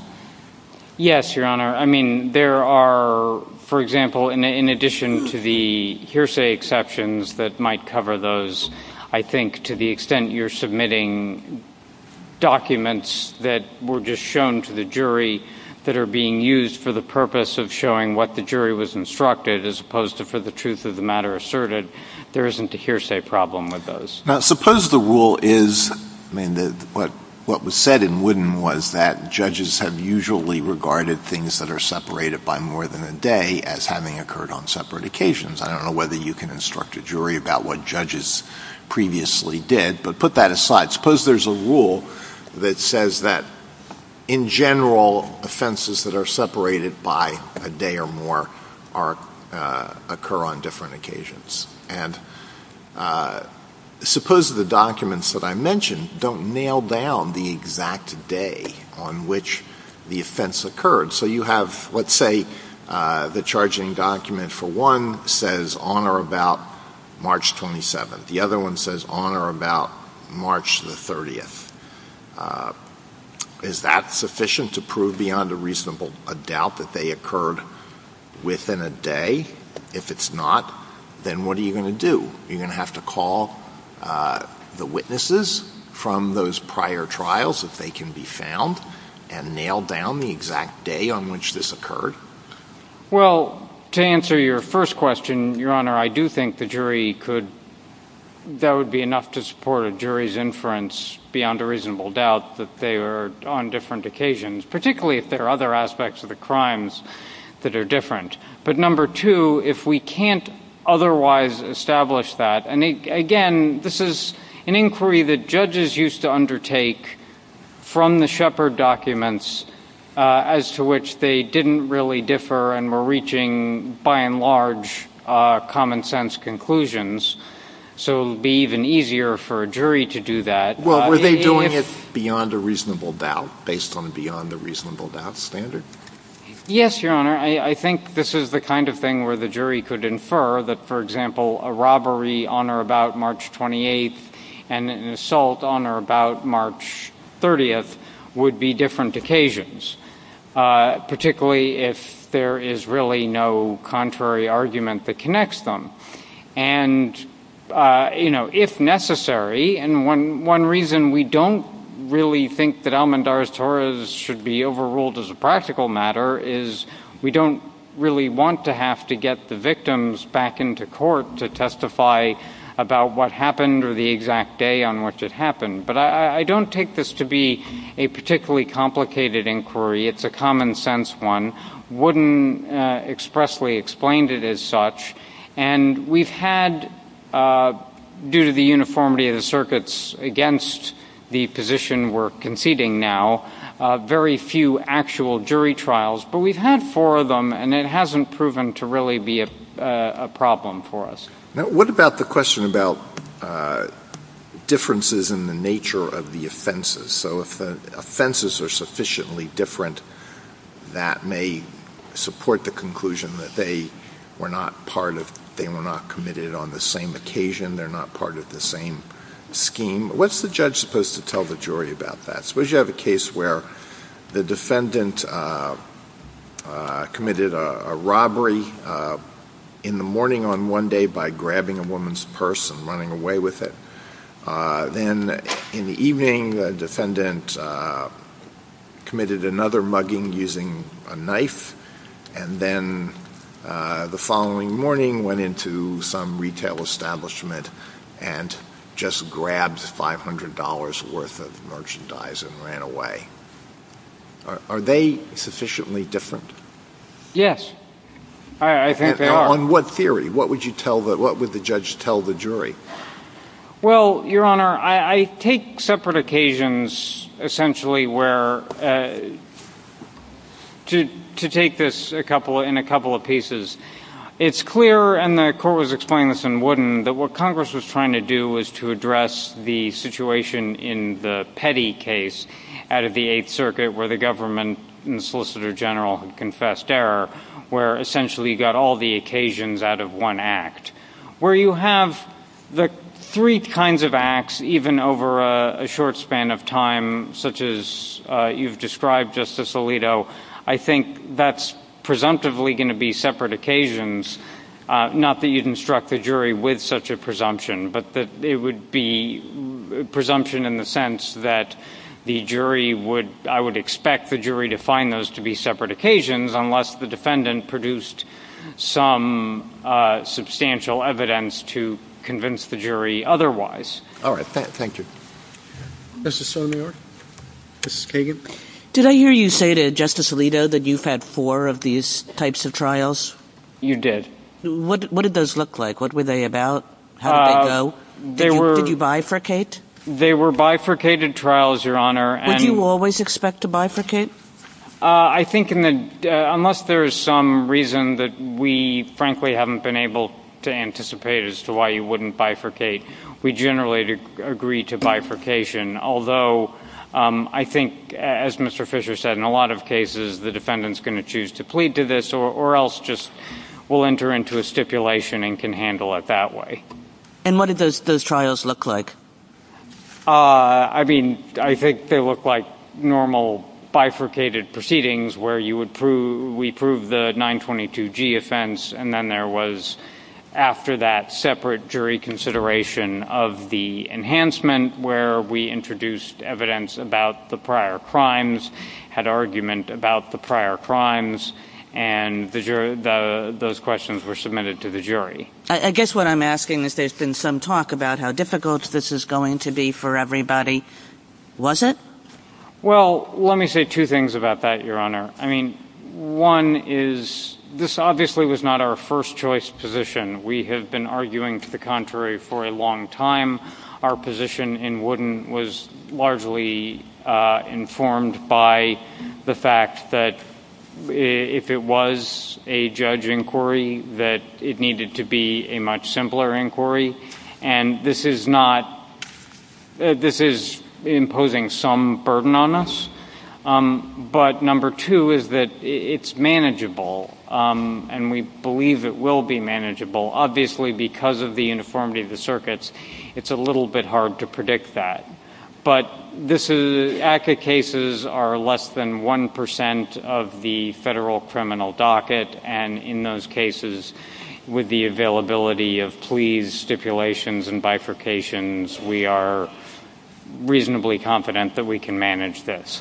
Yes, Your Honor. I mean, there are, for example, in, in addition to the hearsay exceptions that might cover those, I think to the extent you're submitting documents that were just shown to the jury that are being used for the purpose of showing what the jury was instructed as opposed to for the truth of the matter asserted, there isn't a hearsay problem with those. Now, suppose the rule is, I mean, the, what what was said in Wooden was that judges have usually regarded things that are separated by more than a day as having occurred on separate occasions. I don't know whether you can instruct a jury about what judges previously did, but put that aside. Suppose there's a rule that says that in general, offenses that are separated by a day or more are uh, occur on different occasions. And uh, suppose the documents that I mentioned don't nail down the exact day on which the offense occurred. So you have, let's say, uh, the charging document for one says on or about March twenty-seventh. The other one says on or about March the thirtieth. Uh, Is that sufficient to prove beyond a reasonable a doubt that they occurred within a day? If it's not, then what are you going to do? You're going to have to call uh, the witnesses from those prior trials, if they can be found, and nail down the exact day on which this occurred? Well, to answer your first question, Your Honor, I do think the jury could that would be enough to support a jury's inference beyond a reasonable doubt that they were on different occasions, particularly if there are other aspects of the crimes that are different. But number two, if we can't otherwise establish that, and it, again, this is an inquiry that judges used to undertake from the Shepard documents uh, as to which they didn't really differ and were reaching, by and large, uh, common sense conclusions. So it'll be even easier for a jury to do that. Well, were they uh, doing if, it beyond a reasonable doubt, based on a beyond a reasonable doubt standard? Yes, Your Honor. I, I think this is the kind of thing where the jury could infer that, for example, a robbery on or about March twenty-eighth and an assault on or about March thirtieth would be different occasions, uh, particularly if there is really no contrary argument that connects them. And Uh, you know, if necessary, and one one reason we don't really think that Almendarez-Torres should be overruled as a practical matter is we don't really want to have to get the victims back into court to testify about what happened or the exact day on which it happened. But I, I don't take this to be a particularly complicated inquiry. It's a common sense one. Wooden uh, expressly explained it as such. And we've had, uh, due to the uniformity of the circuits against the position we're conceding now, uh, very few actual jury trials, but we've had four of them, and it hasn't proven to really be a, uh, a problem for us. Now, what about the question about uh, differences in the nature of the offenses? So if the offenses are sufficiently different, that may support the conclusion that they were not part of, they were not committed on the same occasion, they're not part of the same scheme. What's the judge supposed to tell the jury about that? Suppose you have a case where the defendant uh, uh, committed a, a robbery uh, in the morning on one day by grabbing a woman's purse and running away with it. Uh, then in the evening, the defendant uh, committed another mugging using a knife, and then uh, the following morning went into some retail establishment and just grabbed five hundred dollars worth of merchandise and ran away. Are, are they sufficiently different? Yes, I, I think and, they are. On what theory? What would you tell the? What would the judge tell the jury? Well, Your Honor, I, I take separate occasions essentially where uh, to to take this a couple in a couple of pieces. It's clear, and the Court was explaining this in Wooden, that what Congress was trying to do was to address the situation in the Petty case out of the Eighth Circuit where the government and the Solicitor General had confessed error, where essentially you got all the occasions out of one act. Where you have the three kinds of acts, even over a, a short span of time, such as uh, you've described, Justice Alito, I think that's presumptively going to be separate occasions, uh, not that you'd instruct the jury with such a presumption, but that it would be presumption in the sense that the jury would, I would expect the jury to find those to be separate occasions unless the defendant produced some uh, substantial evidence to convince the jury otherwise. All right. Th- thank you. Justice Sotomayor? Missus Kagan? Did I hear you say to Justice Alito that you've had four of these types of trials? You did. What What did those look like? What were they about? How did uh, they go? Did, they you, were, did you bifurcate? They were bifurcated trials, Your Honor. Would and you always expect to bifurcate? Uh, I think in the uh, unless there is some reason that we frankly haven't been able to anticipate as to why you wouldn't bifurcate, we generally ag- agree to bifurcation, although Um, I think, as Mister Fisher said, in a lot of cases, the defendant's going to choose to plead to this or, or else just will enter into a stipulation and can handle it that way. And what did those, those trials look like? Uh, I mean, I think they look like normal bifurcated proceedings where you would prove, we proved the nine twenty-two G offense, and then there was, after that, separate jury consideration of the enhancement where we introduced evidence about the prior crimes, had argument about the prior crimes, and the, jur- the those questions were submitted to the jury. I, I guess what I'm asking is there's been some talk about how difficult this is going to be for everybody. Was it? Well, let me say two things about that, Your Honor. I mean, one is this obviously was not our first choice position. We have been arguing to the contrary for a long time. Our position in Wooden was largely uh, informed by the fact that if it was a judge inquiry, that it needed to be a much simpler inquiry. And this is not uh, – this is imposing some burden on us. Um, but number two is that it's manageable, um, and we believe it will be manageable. Obviously, because of the uniformity of the circuits, it's a little bit hard to predict that. But this is, A C C A cases are less than one percent of the federal criminal docket, and in those cases, with the availability of pleas, stipulations, and bifurcations, we are reasonably confident that we can manage this.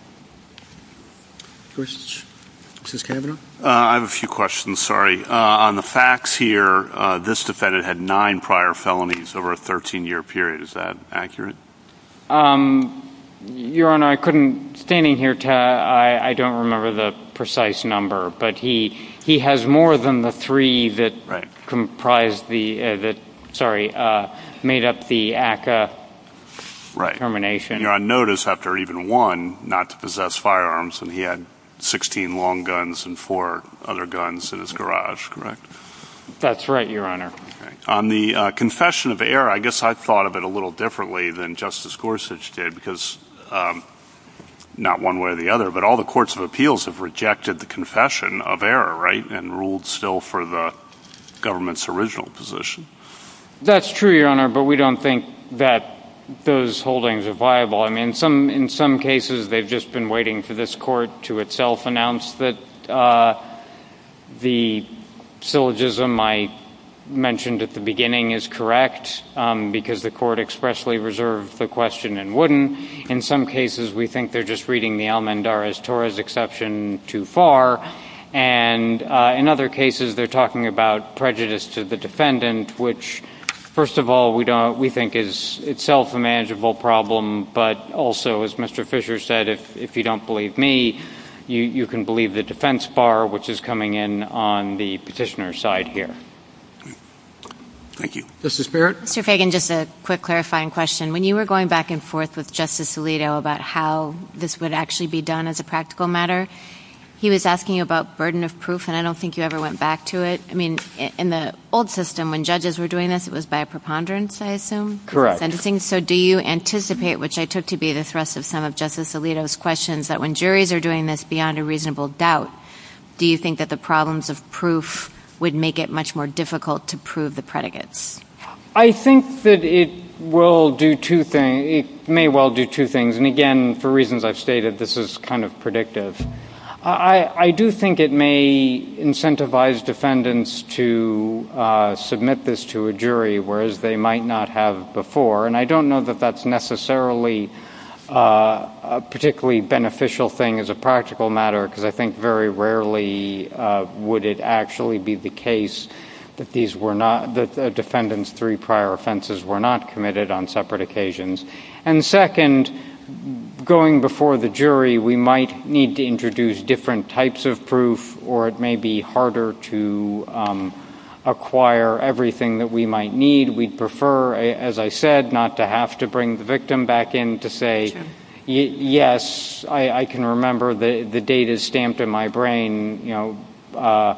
Missus Kavanaugh? Uh, I have a few questions, sorry. Uh, on the facts here, uh, this defendant had nine prior felonies over a thirteen-year period. Is that accurate? Um, Your Honor, I couldn't, standing here, to, I, I don't remember the precise number, but he he has more than the three that right. comprised the, uh, that, sorry, uh, made up the A C A right. determination. And you're on notice after even one not to possess firearms, and he had sixteen long guns and four other guns in his garage, correct? That's right, Your Honor. Okay. On the uh, confession of error, I guess I thought of it a little differently than Justice Gorsuch did, because um, not one way or the other, but all the courts of appeals have rejected the confession of error, right, and ruled still for the government's original position. That's true, Your Honor, but we don't think that those holdings are viable. I mean, in some, in some cases, they've just been waiting for this court to itself announce that uh, the syllogism I mentioned at the beginning is correct, um, because the court expressly reserved the question and wouldn't. In some cases, we think they're just reading the Almendarez-Torres exception too far. And uh, in other cases, they're talking about prejudice to the defendant, which, first of all, we don't we think is itself a manageable problem, but also, as Mister Fisher said, if if you don't believe me, you, you can believe the defense bar, which is coming in on the petitioner's side here. Thank you. Justice Barrett? Mister Fagan, just a quick clarifying question. When you were going back and forth with Justice Alito about how this would actually be done as a practical matter, he was asking you about burden of proof, and I don't think you ever went back to it. I mean, in the old system, when judges were doing this, it was by a preponderance, I assume? Correct. Sentencing. So do you anticipate, which I took to be the thrust of some of Justice Alito's questions, that when juries are doing this beyond a reasonable doubt, do you think that the problems of proof would make it much more difficult to prove the predicates? I think that it will do two things. It may well do two things. And again, for reasons I've stated, this is kind of predictive. I, I do think it may incentivize defendants to uh, submit this to a jury, whereas they might not have before. And I don't know that that's necessarily uh, a particularly beneficial thing as a practical matter, because I think very rarely uh, would it actually be the case that these were not, that the defendant's three prior offenses were not committed on separate occasions. And second, going before the jury, we might need to introduce different types of proof, or it may be harder to um, acquire everything that we might need. We'd prefer, as I said, not to have to bring the victim back in to say, sure. y- yes, I, I can remember the, the date is stamped in my brain, you know, uh,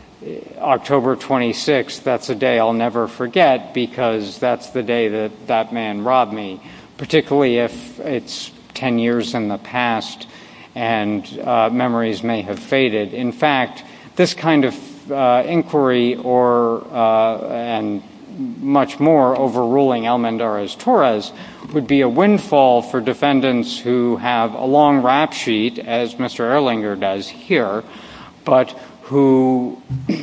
October twenty-sixth, that's a day I'll never forget because that's the day that that man robbed me, particularly if it's ten years in the past and uh, memories may have faded. In fact, this kind of uh, inquiry or uh, and much more overruling Almendarez-Torres would be a windfall for defendants who have a long rap sheet, as Mister Erlinger does here, but who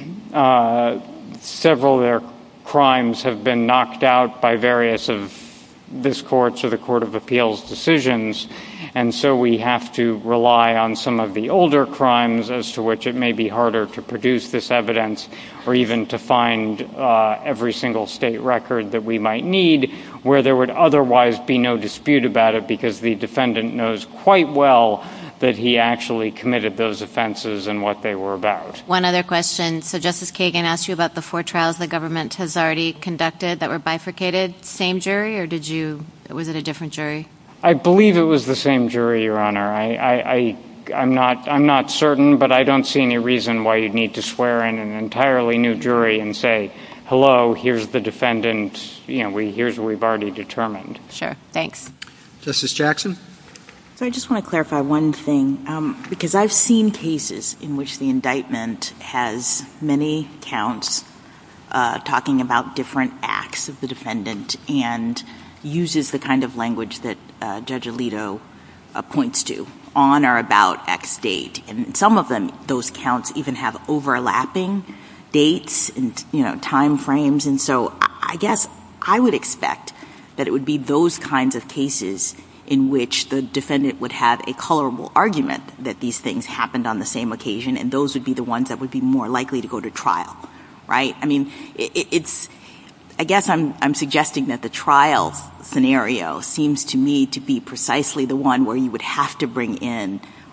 uh, several of their crimes have been knocked out by various of this court's or the Court of Appeals decisions, and so we have to rely on some of the older crimes as to which it may be harder to produce this evidence or even to find uh, every single state record that we might need where there would otherwise be no dispute about it because the defendant knows quite well that he actually committed those offenses and what they were about. One other question. So Justice Kagan asked you about the four trials the government has already conducted that were bifurcated. Same jury, or did you, was it a different jury? I believe it was the same jury, Your Honor. I, I, I, I'm not, I'm not certain, but I don't see any reason why you'd need to swear in an entirely new jury and say, hello, here's the defendant, you know, we, here's what we've already determined. Sure. Thanks. Justice Jackson? So I just want to clarify one thing, um, because I've seen cases in which the indictment has many counts uh, talking about different acts of the defendant and uses the kind of language that uh, Judge Alito uh, points to, on or about X date. And some of them, those counts even have overlapping dates and, you know, time frames. And so I guess I would expect that it would be those kinds of cases in which the defendant would have a colorable argument that these things happened on the same occasion, and those would be the ones that would be more likely to go to trial, right? I mean, it, it's – I guess I'm, I'm suggesting that the trial scenario seems to me to be precisely the one where you would have to bring in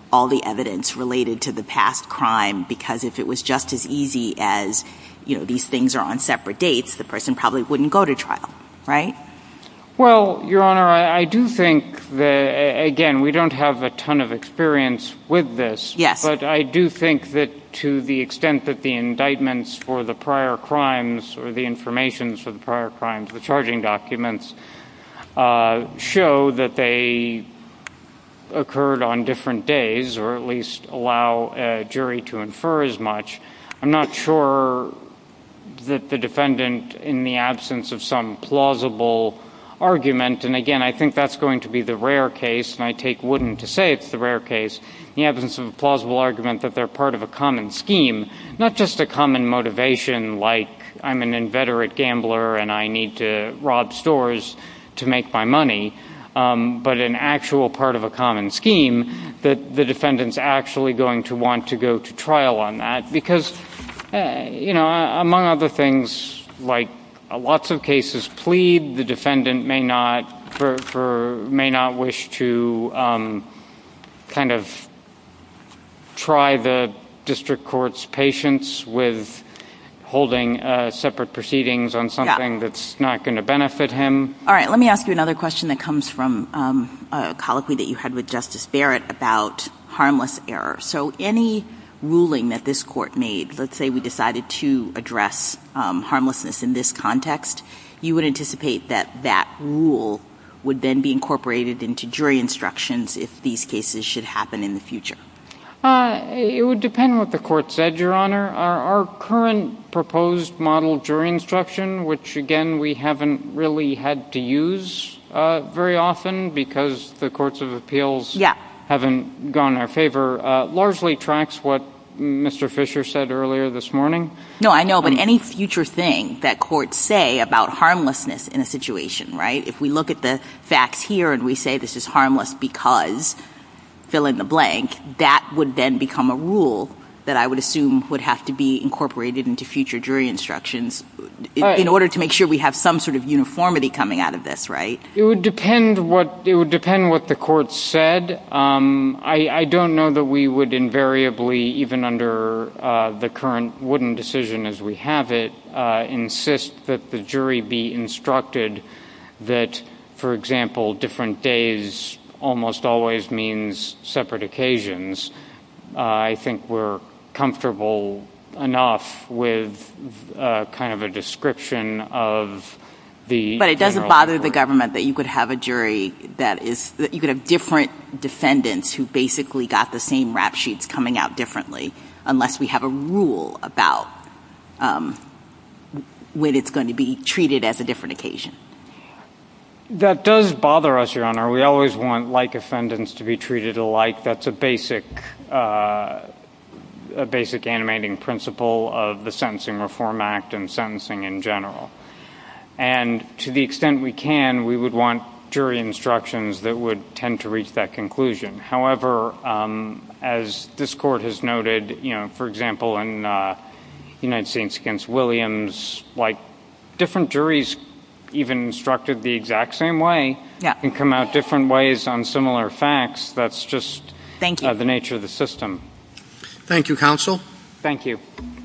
all the evidence related to the past crime, because if it was just as easy as, you know, these things are on separate dates, the person probably wouldn't go to trial, right? Well, Your Honor, I, I do think that, again, we don't have a ton of experience with this. Yes. But I do think that to the extent that the indictments for the prior crimes or the informations for the prior crimes, the charging documents, uh, show that they occurred on different days, or at least allow a jury to infer as much, I'm not sure that the defendant, in the absence of some plausible argument, and again, I think that's going to be the rare case, and I take Wooden to say it's the rare case, in the absence of a plausible argument that they're part of a common scheme, not just a common motivation like I'm an inveterate gambler and I need to rob stores to make my money, um, but an actual part of a common scheme, that the defendant's actually going to want to go to trial on that because, uh, you know, among other things, like Uh, lots of cases plead. The defendant may not, for, for may not wish to um, kind of try the district court's patience with holding uh, separate proceedings on something yeah. that's not going to benefit him. All right. Let me ask you another question that comes from um, a colloquy that you had with Justice Barrett about harmless error. So any ruling that this court made, let's say we decided to address um, harmlessness in this context, you would anticipate that that rule would then be incorporated into jury instructions if these cases should happen in the future? Uh, it would depend what the court said, Your Honor. Our, our current proposed model jury instruction, which, again, we haven't really had to use uh, very often because the courts of appeals yeah. haven't gone in our favor, uh, largely tracks what Mister Fisher said earlier this morning. No, I know, but um, any future thing that courts say about harmlessness in a situation, right? If we look at the facts here and we say this is harmless because fill in the blank, that would then become a rule that I would assume would have to be incorporated into future jury instructions in, uh, in order to make sure we have some sort of uniformity coming out of this, right? It would depend what it would depend what the court said. Um, I, I don't know that we would invariably, even under uh, the current Wooden decision as we have it, uh, insist that the jury be instructed that, for example, different days almost always means separate occasions. Uh, I think we're comfortable enough with uh, kind of a description of the. But it doesn't bother report. the government that you could have a jury that is that you could have different defendants who basically got the same rap sheets coming out differently, unless we have a rule about um, when it's going to be treated as a different occasion. That does bother us, Your Honor. We always want like defendants to be treated alike. That's a basic. Uh, a basic animating principle of the Sentencing Reform Act and sentencing in general. And to the extent we can, we would want jury instructions that would tend to reach that conclusion. However, um, as this court has noted, you know, for example, in uh, United States against Williams, like different juries even instructed the exact same way yeah. can come out different ways on similar facts. That's just Thank you. Uh, the nature of the system. Thank you, counsel. Thank you.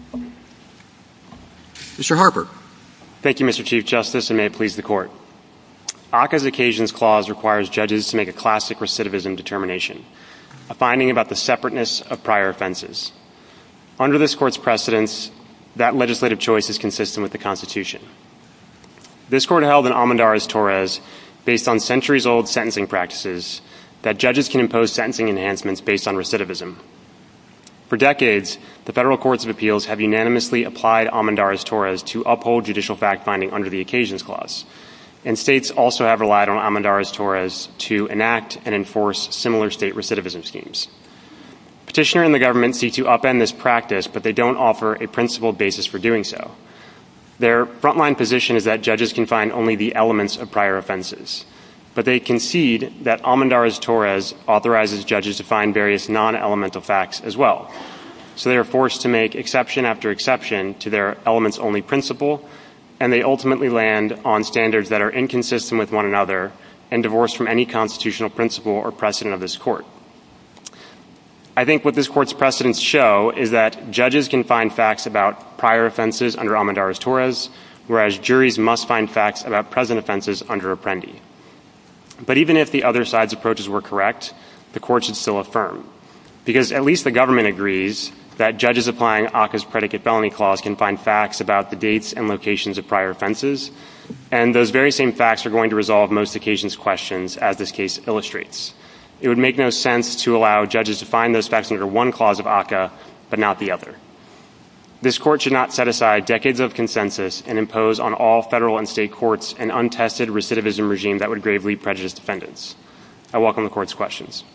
Mister Harper. Thank you, Mister Chief Justice, and may it please the Court. A C Ca's Occasions Clause requires judges to make a classic recidivism determination, a finding about the separateness of prior offenses. Under this Court's precedents, that legislative choice is consistent with the Constitution. This Court held in Almendarez-Torres, based on centuries-old sentencing practices, that judges can impose sentencing enhancements based on recidivism. For decades, the federal courts of appeals have unanimously applied Almendarez-Torres to uphold judicial fact-finding under the Occasions Clause, and states also have relied on Almendarez-Torres to enact and enforce similar state recidivism schemes. Petitioner and the government seek to upend this practice, but they don't offer a principled basis for doing so. Their frontline position is that judges can find only the elements of prior offenses, but they concede that Almendarez-Torres authorizes judges to find various non-elemental facts as well. So they are forced to make exception after exception to their elements-only principle, and they ultimately land on standards that are inconsistent with one another and divorced from any constitutional principle or precedent of this Court. I think what this court's precedents show is that judges can find facts about prior offenses under Almendarez-Torres, whereas juries must find facts about present offenses under Apprendi. But even if the other side's approaches were correct, the court should still affirm, because at least the government agrees that judges applying A C Ca's predicate felony clause can find facts about the dates and locations of prior offenses, and those very same facts are going to resolve most occasions' questions, as this case illustrates. It would make no sense to allow judges to find those facts under one clause of A C A, but not the other. This court should not set aside decades of consensus and impose on all federal and state courts an untested recidivism regime that would gravely prejudice defendants. I welcome the court's questions.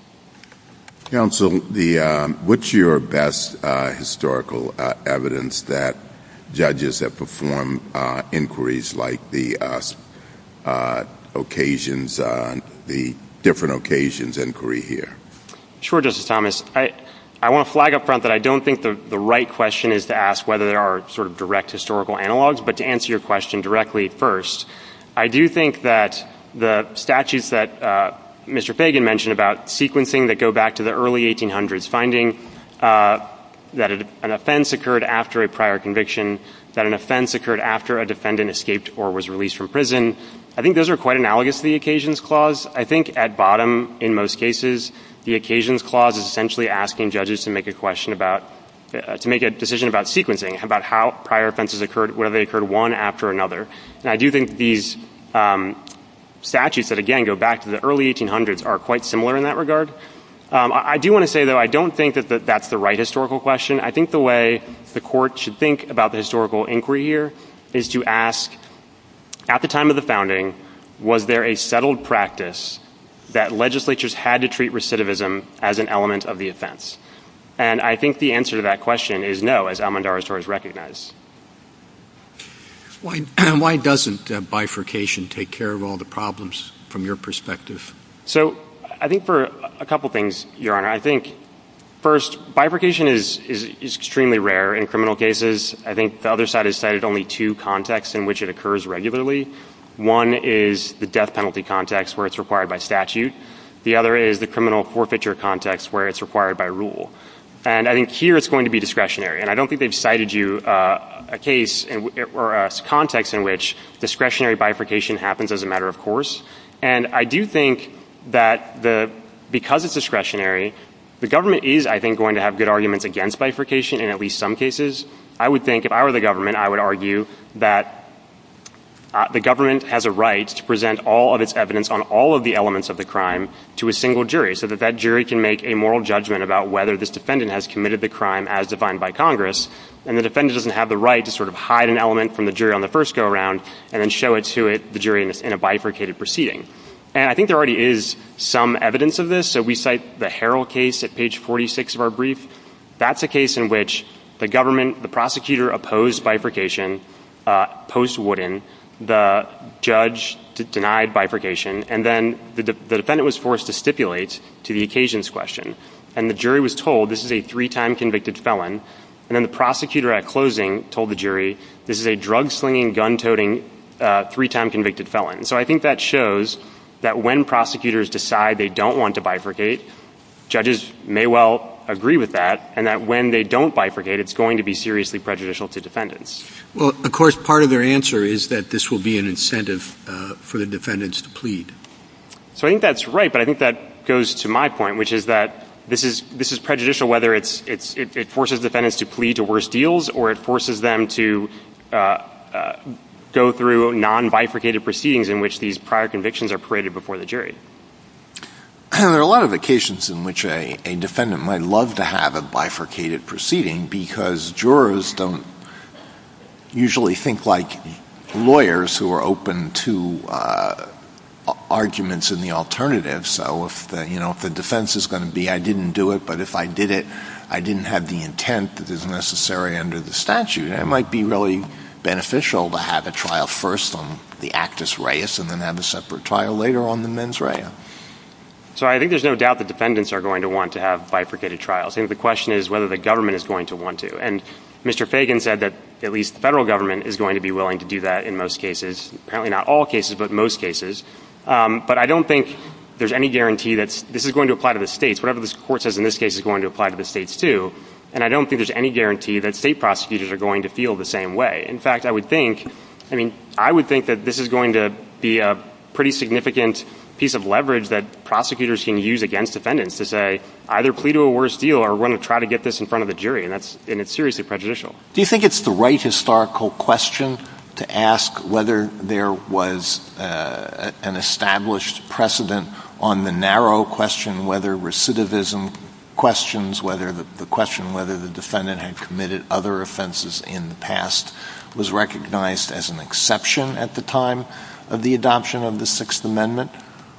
Counsel, the, um, what's your best uh, historical uh, evidence that judges have performed uh, inquiries like the uh, uh, occasions, uh, the different occasions inquiry here? Sure, Justice Thomas. I, I want to flag up front that I don't think the, the right question is to ask whether there are sort of direct historical analogs, but to answer your question directly first, I do think that the statutes that uh, Mister Fagan mentioned about sequencing that go back to the early eighteen hundreds, finding uh, that an offense occurred after a prior conviction, that an offense occurred after a defendant escaped or was released from prison, I think those are quite analogous to the Occasions Clause. I think at bottom, in most cases, the Occasions Clause is essentially asking judges to make a question about, uh, to make a decision about sequencing, about how prior offenses occurred, whether they occurred one after another. And I do think these um, statutes that, again, go back to the early eighteen hundreds are quite similar in that regard. Um, I, I do want to say, though, I don't think that the, that's the right historical question. I think the way the court should think about the historical inquiry here is to ask, at the time of the founding, was there a settled practice that legislatures had to treat recidivism as an element of the offense? And I think the answer to that question is no, as Almendarez-Torres recognized. Why, why doesn't uh, bifurcation take care of all the problems from your perspective? So I think for a couple things, Your Honor. I think, first, bifurcation is, is, is extremely rare in criminal cases. I think the other side has cited only two contexts in which it occurs regularly. One is the death penalty context, where it's required by statute. The other is the criminal forfeiture context, where it's required by rule. And I think here it's going to be discretionary. And I don't think they've cited you uh, a case in, or a context in which discretionary bifurcation happens as a matter of course. And I do think that the because it's discretionary, the government is, I think, going to have good arguments against bifurcation in at least some cases. I would think if I were the government, I would argue that Uh, the government has a right to present all of its evidence on all of the elements of the crime to a single jury so that that jury can make a moral judgment about whether this defendant has committed the crime as defined by Congress, and the defendant doesn't have the right to sort of hide an element from the jury on the first go-around and then show it to it, the jury in a, in a bifurcated proceeding. And I think there already is some evidence of this. So we cite the Harrell case at page forty-six of our brief. That's a case in which the government, the prosecutor opposed bifurcation uh, post-Wooden. The judge d- denied bifurcation, and then the, de- the defendant was forced to stipulate to the occasions question. And the jury was told this is a three-time convicted felon. And then the prosecutor at closing told the jury this is a drug-slinging, gun-toting, uh, three-time convicted felon. So I think that shows that when prosecutors decide they don't want to bifurcate, judges may well agree with that, and that when they don't bifurcate, it's going to be seriously prejudicial to defendants. Well, of course, part of their answer is that this will be an incentive uh, for the defendants to plead. So I think that's right, but I think that goes to my point, which is that this is this is prejudicial whether it's it's it, it forces defendants to plead to worse deals or it forces them to uh, uh, go through non-bifurcated proceedings in which these prior convictions are paraded before the jury. There are a lot of occasions in which a, a defendant might love to have a bifurcated proceeding because jurors don't usually think like lawyers who are open to uh, arguments in the alternative. So if the, you know, if the defense is going to be, I didn't do it, but if I did it, I didn't have the intent that is necessary under the statute, it might be really beneficial to have a trial first on the actus reus and then have a separate trial later on the mens rea. So I think there's no doubt that defendants are going to want to have bifurcated trials. I think the question is whether the government is going to want to. And Mister Fagan said that at least the federal government is going to be willing to do that in most cases. Apparently not all cases, but most cases. Um, but I don't think there's any guarantee that this is going to apply to the states. Whatever this court says in this case is going to apply to the states too. And I don't think there's any guarantee that state prosecutors are going to feel the same way. In fact, I would think, I mean, I would think that this is going to be a pretty significant piece of leverage that prosecutors can use against defendants to say either plead to a worse deal or we're going to try to get this in front of the jury. And that's, and it's seriously prejudicial. Do you think it's the right historical question to ask whether there was uh, an established precedent on the narrow question whether recidivism questions, whether the, the question whether the defendant had committed other offenses in the past was recognized as an exception at the time of the adoption of the Sixth Amendment?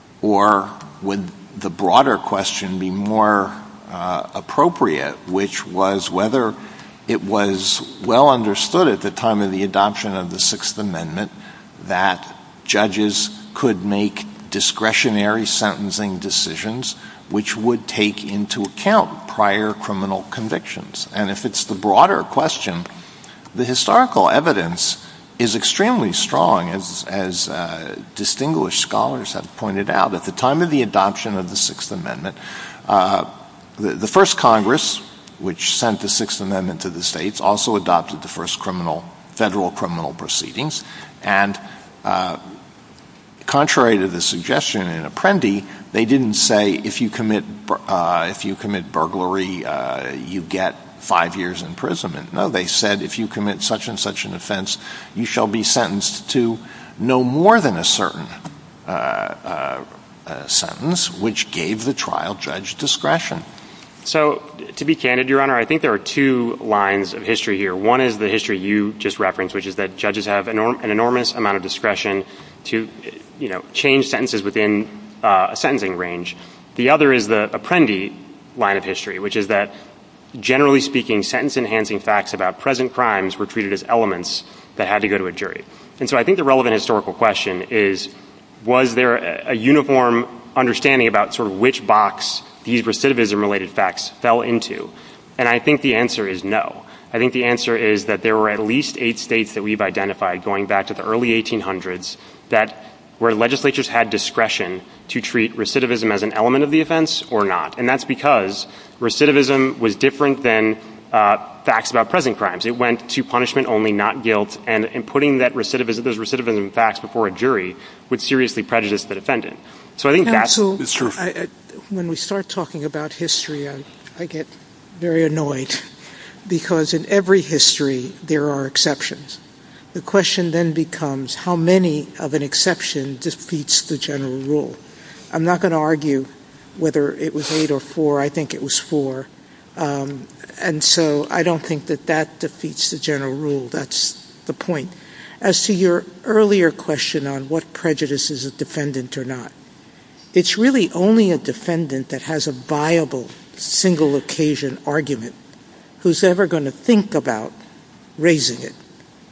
Or would the broader question be more uh, appropriate, which was whether it was well understood at the time of the adoption of the Sixth Amendment that judges could make discretionary sentencing decisions which would take into account prior criminal convictions? And if it's the broader question, the historical evidence is extremely strong, as, as uh, distinguished scholars have pointed out. At the time of the adoption of the Sixth Amendment, uh, the, the first Congress, which sent the Sixth Amendment to the states, also adopted the first criminal, federal criminal proceedings. And uh, contrary to the suggestion in Apprendi, they didn't say if you commit uh, if you commit burglary, uh, you get five years imprisonment. No, they said if you commit such and such an offense, you shall be sentenced to no more than a certain uh, uh, uh, sentence, which gave the trial judge discretion. So, to be candid, Your Honor, I think there are two lines of history here. One is the history you just referenced, which is that judges have enorm- an enormous amount of discretion to, you know, change sentences within uh, a sentencing range. The other is the Apprendi line of history, which is that, generally speaking, sentence-enhancing facts about present crimes were treated as elements that had to go to a jury. And so I think the relevant historical question is, was there a, a uniform understanding about sort of which box these recidivism-related facts fell into? And I think the answer is no. I think the answer is that there were at least eight states that we've identified going back to the early eighteen hundreds that where legislatures had discretion to treat recidivism as an element of the offense or not. And that's because recidivism was different than uh, facts about present crimes. It went to punishment only, not guilt, and, and putting that recidivism, those recidivism facts before a jury would seriously prejudice the defendant. So I think Counsel, that's true. I, I, when we start talking about history, I, I get very annoyed because in every history there are exceptions. The question then becomes how many of an exception defeats the general rule. I'm not going to argue whether it was eight or four. I think it was four. Um, and so I don't think that that defeats the general rule. That's the point. As to your earlier question on what prejudices a defendant or not, it's really only a defendant that has a viable single occasion argument who's ever going to think about raising it.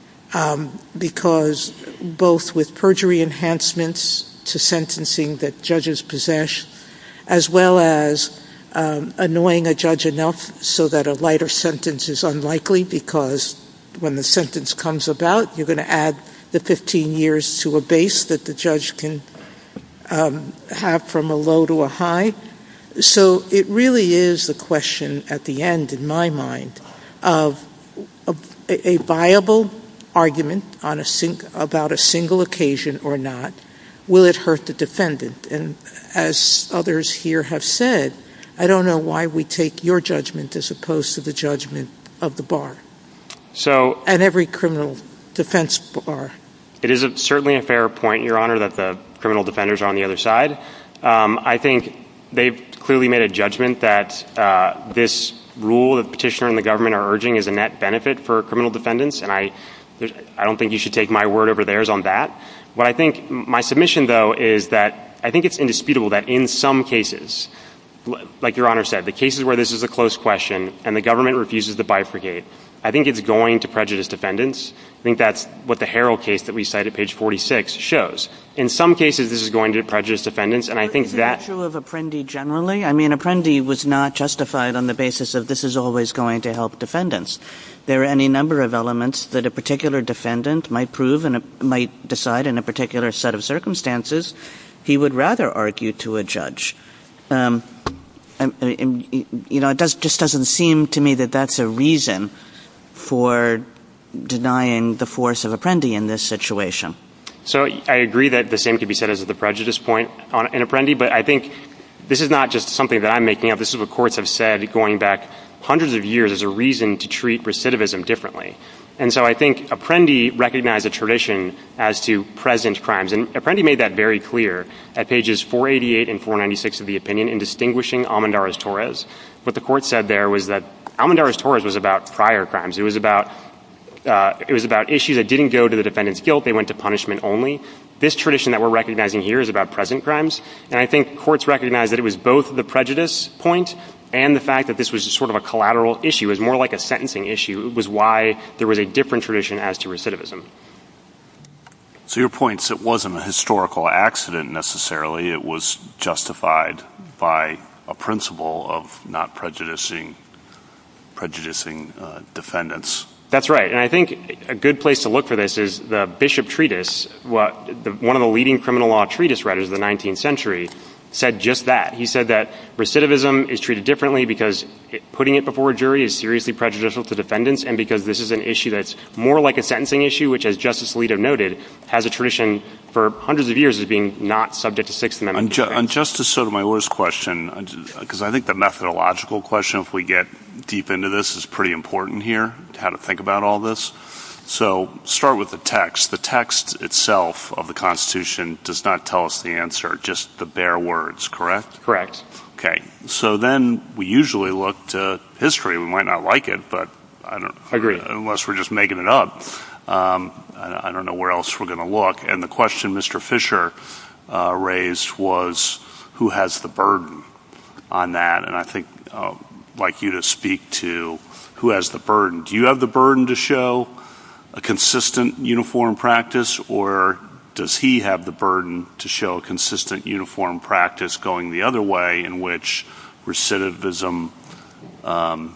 Um, because both with perjury enhancements to sentencing that judges possess, as well as um, annoying a judge enough so that a lighter sentence is unlikely, because when the sentence comes about, you're going to add the fifteen years to a base that the judge can um, have from a low to a high. So it really is the question at the end, in my mind, of a, a viable argument on a sing- about a single occasion or not. Will it hurt the defendant? And as others here have said, I don't know why we take your judgment as opposed to the judgment of the bar. So, and every criminal defense bar. It is a, certainly a fair point, Your Honor, that the criminal defenders are on the other side. Um, I think they've clearly made a judgment that uh, this rule that the petitioner and the government are urging is a net benefit for criminal defendants, and I I don't think you should take my word over theirs on that. What I think, my submission, though, is that I think it's indisputable that in some cases, like Your Honor said, the cases where this is a close question and the government refuses to bifurcate, I think it's going to prejudice defendants. I think that's what the Harrell case that we cite at page forty-six shows. In some cases, this is going to prejudice defendants, and I think Isn't that... that true of Apprendi generally? I mean, Apprendi was not justified on the basis of this is always going to help defendants. There are any number of elements that a particular defendant might prove and might decide in a particular set of circumstances he would rather argue to a judge. Um, I, I, you know, it does, just doesn't seem to me that that's a reason for denying the force of Apprendi in this situation. So I agree that the same could be said as the prejudice point on, in Apprendi, but I think this is not just something that I'm making up. This is what courts have said going back hundreds of years as a reason to treat recidivism differently. And so I think Apprendi recognized a tradition as to present crimes. And Apprendi made that very clear at pages four eighty-eight and four ninety-six of the opinion in distinguishing Almendarez-Torres. What the court said there was that Almendarez-Torres was about prior crimes. It was about uh, it was about issues that didn't go to the defendant's guilt. They went to punishment only. This tradition that we're recognizing here is about present crimes. And I think courts recognize that it was both the prejudice point and the fact that this was sort of a collateral issue. It was more like a sentencing issue. It was why there was a different tradition as to recidivism. So your point is it wasn't a historical accident necessarily. It was justified by a principle of not prejudicing prejudicing uh, defendants. That's right. And I think a good place to look for this is the Bishop Treatise, what, the, one of the leading criminal law treatise writers of the nineteenth century, said just that. He said that recidivism is treated differently because it, putting it before a jury is seriously prejudicial to defendants, and because this is an issue that's more like a sentencing issue, which, as Justice Alito noted, has a tradition for hundreds of years as being not subject to Sixth Amendment. On, ju- on Justice Sotomayor's question, because I think the methodological question, if we get deep into this, is pretty important here, how to think about all this. So start with the text. The text itself of the Constitution does not tell us the answer, just the bare words, correct? Correct. Okay. So then we usually look to history. We might not like it, but I don't agree. Unless we're just making it up. Um, I, I don't know where else we're going to look. And the question Mister Fisher uh, raised was who has the burden on that? And I think uh, I'd like you to speak to who has the burden. Do you have the burden to show a consistent uniform practice, or does he have the burden to show a consistent uniform practice going the other way, in which recidivism um,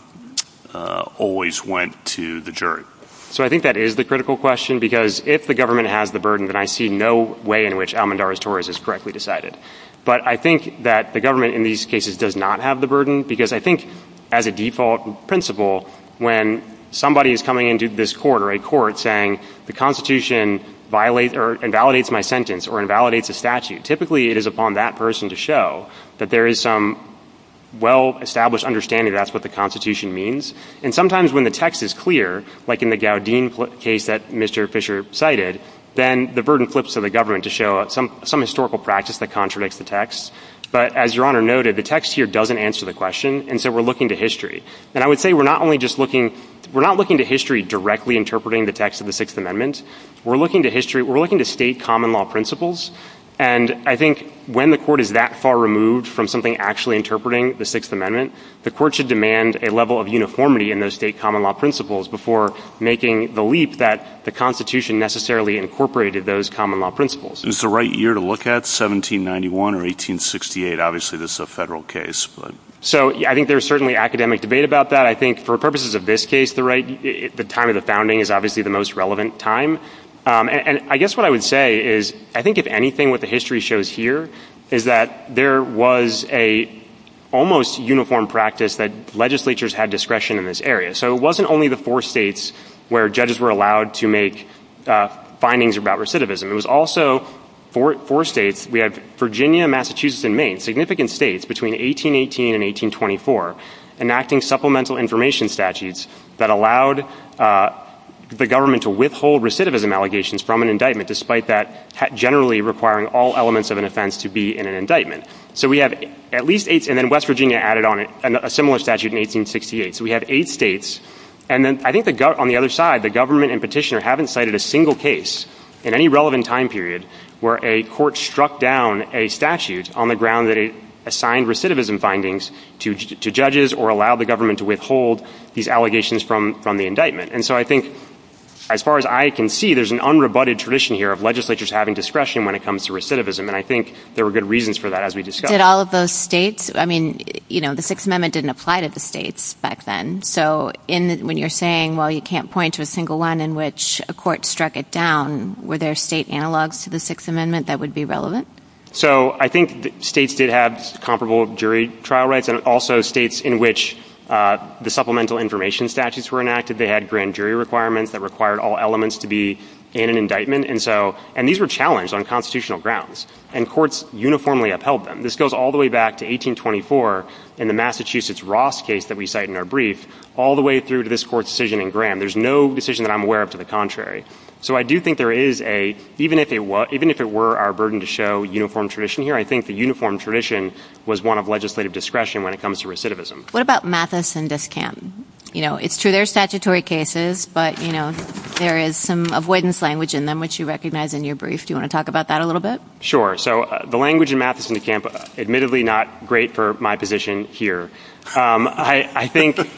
uh, always went to the jury? So I think that is the critical question, because if the government has the burden, then I see no way in which Almendarez-Torres is correctly decided. But I think that the government in these cases does not have the burden, because I think as a default principle, when somebody is coming into this court or a court saying the Constitution violates or invalidates my sentence or invalidates a statute, typically it is upon that person to show that there is some well-established understanding that that's what the Constitution means. And sometimes when the text is clear, like in the Gaudin pl- case that Mister Fisher cited, then the burden flips to the government to show some, some historical practice that contradicts the text. But as Your Honor noted, the text here doesn't answer the question, and so we're looking to history. And I would say we're not only just looking – we're not looking to history directly interpreting the text of the Sixth Amendment. We're looking to history – we're looking to state common law principles. And I think when the court is that far removed from something actually interpreting the Sixth Amendment, the court should demand a level of uniformity in those state common law principles before making the leap that the Constitution necessarily incorporated those common law principles. Is the right year to look at seventeen ninety-one or eighteen sixty-eight? Obviously, this is a federal case, but So yeah, I think there's certainly academic debate about that. I think for purposes of this case, the right it, the time of the founding is obviously the most relevant time. Um, and, and I guess what I would say is, I think if anything, what the history shows here is that there was a almost uniform practice that legislatures had discretion in this area. So it wasn't only the four states where judges were allowed to make uh, findings about recidivism. It was also four, four states. We have Virginia, Massachusetts, and Maine, significant states between eighteen eighteen and eighteen twenty-four, enacting supplemental information statutes that allowed uh, the government to withhold recidivism allegations from an indictment, despite that ha- generally requiring all elements of an offense to be in an indictment. So we have at least eight, and then West Virginia added on it a similar statute in eighteen sixty-eight. So we have eight states, and then I think the go- on the other side, the government and petitioner haven't cited a single case in any relevant time period where a court struck down a statute on the ground that it assigned recidivism findings to to judges or allowed the government to withhold these allegations from, from the indictment. And so I think, as far as I can see, there's an unrebutted tradition here of legislatures having discretion when it comes to recidivism, and I think there were good reasons for that, as we discussed. Did all of those states – I mean, you know, the Sixth Amendment didn't apply to the states back then. So in when you're saying, well, you can't point to a single one in which a court struck it down, were there state analogs to the Sixth Amendment that would be relevant? So I think that states did have comparable jury trial rights, and also states in which uh, the supplemental information statutes were enacted, they had grand jury requirements that required all elements to be in an indictment. And so, and these were challenged on constitutional grounds, and courts uniformly upheld them. This goes all the way back to eighteen twenty-four in the Massachusetts Ross case that we cite in our brief, all the way through to this court's decision in Graham. There's no decision that I'm aware of to the contrary. So I do think there is a, even if it was, even if it were our burden to show uniform tradition here, I think the uniform tradition was one of legislative discretion when it comes to recidivism. What about Mathis and Discamp? You know, it's true they're statutory cases, but, you know, there is some avoidance language in them, which you recognize in your brief. Do you want to talk about that a little bit? Sure. So uh, the language in Mathis and Discamp, uh, admittedly not great for my position here. Um, I, I think, uh,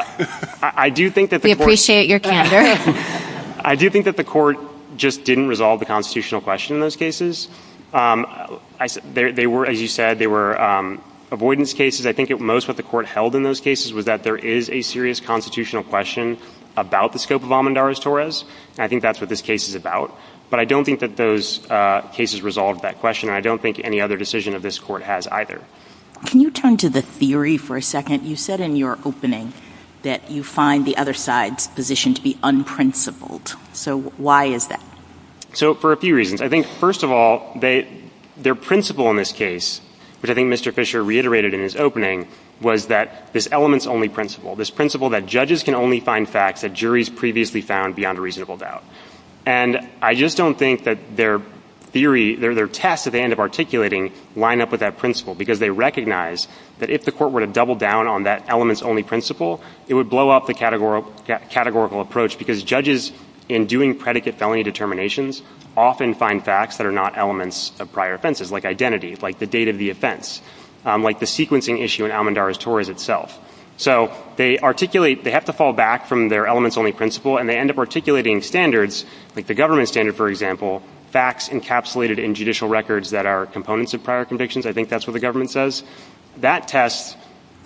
I, I do think that the We court, appreciate your candor. I do think that the court just didn't resolve the constitutional question in those cases. Um, I, they, they were, as you said, they were um, avoidance cases. I think it, most what the court held in those cases was that there is a serious constitutional question about the scope of Almendarez-Torres, and I think that's what this case is about. But I don't think that those uh, cases resolved that question, and I don't think any other decision of this court has either. Can you turn to the theory for a second? You said in your opening that you find the other side's position to be unprincipled. So why is that? So for a few reasons. I think, first of all, they, their principle in this case, which I think Mister Fisher reiterated in his opening, was that this elements-only principle, this principle that judges can only find facts that juries previously found beyond a reasonable doubt. And I just don't think that their theory, their, their tests that they end up articulating line up with that principle, because they recognize that if the court were to double down on that elements-only principle, it would blow up the categorical, categorical approach, because judges in doing predicate felony determinations often find facts that are not elements of prior offenses, like identity, like the date of the offense, um, like the sequencing issue in Almendarez-Torres itself. So they articulate, they have to fall back from their elements-only principle, and they end up articulating standards, like the government standard, for example, facts encapsulated in judicial records that are components of prior convictions. I think that's what the government says. That test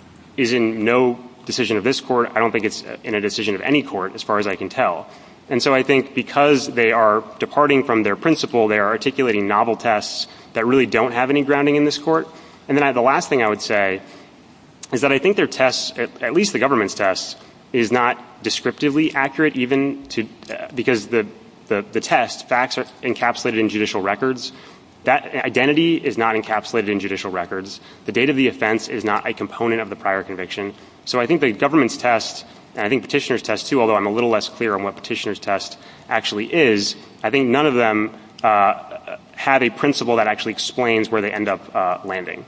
is in no decision of this court. I don't think it's in a decision of any court, as far as I can tell. And so I think because they are departing from their principle, they are articulating novel tests that really don't have any grounding in this court. And then I, the last thing I would say is that I think their tests, at, at least the government's tests, is not descriptively accurate, even to uh, because the, the the test, facts are encapsulated in judicial records. That identity is not encapsulated in judicial records. The date of the offense is not a component of the prior conviction. So I think the government's test, and I think petitioner's test too, although I'm a little less clear on what petitioner's test actually is, I think none of them uh, have a principle that actually explains where they end up uh, landing.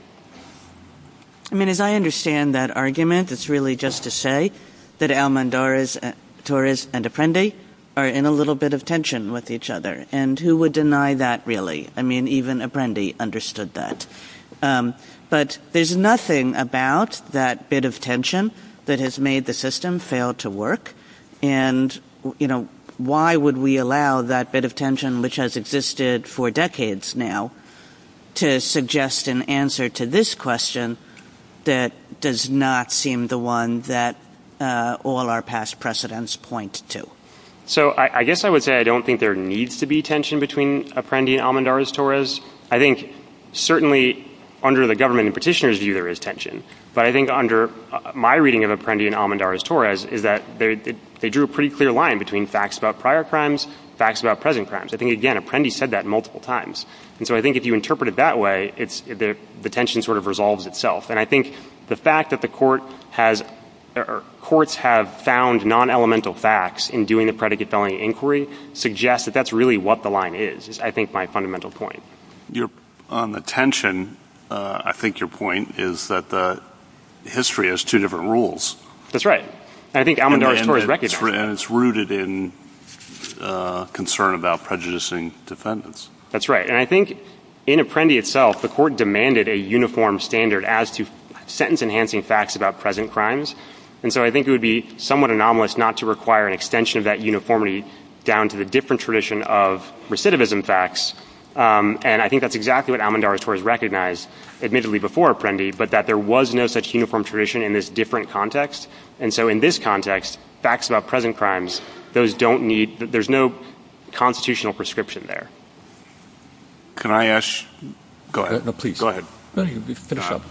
I mean, as I understand that argument, it's really just to say that Almendarez-Torres and Apprendi are in a little bit of tension with each other. And who would deny that, really? I mean, even Apprendi understood that. Um, but there's nothing about that bit of tension that has made the system fail to work. And, you know, why would we allow that bit of tension, which has existed for decades now, to suggest an answer to this question that does not seem the one that uh, all our past precedents point to? So I, I guess I would say I don't think there needs to be tension between Apprendi and Almendarez-Torres. I think certainly under the government and petitioner's view there is tension. But I think under uh, my reading of Apprendi and Almendarez-Torres is that they, they, they drew a pretty clear line between facts about prior crimes, facts about present crimes. I think, again, Apprendi said that multiple times. And so I think if you interpret it that way, it's the, the tension sort of resolves itself. And I think the fact that the court has or courts have found non-elemental facts in doing the predicate felony inquiry suggests that that's really what the line is, is I think my fundamental point. You're, on the tension, uh, I think your point is that the history has two different rules. That's right. And I think Almendarez-Torres recognized that. And it's rooted in uh, concern about prejudicing defendants. That's right. And I think in Apprendi itself, the court demanded a uniform standard as to sentence-enhancing facts about present crimes. And so I think it would be somewhat anomalous not to require an extension of that uniformity down to the different tradition of recidivism facts. Um, and I think that's exactly what Almendarez-Torres recognized, admittedly before Apprendi, but that there was no such uniform tradition in this different context. And so in this context, facts about present crimes, those don't need, there's no constitutional prescription there. Can I ask Go ahead. Uh, no, please. Go ahead. No, you finish uh, up.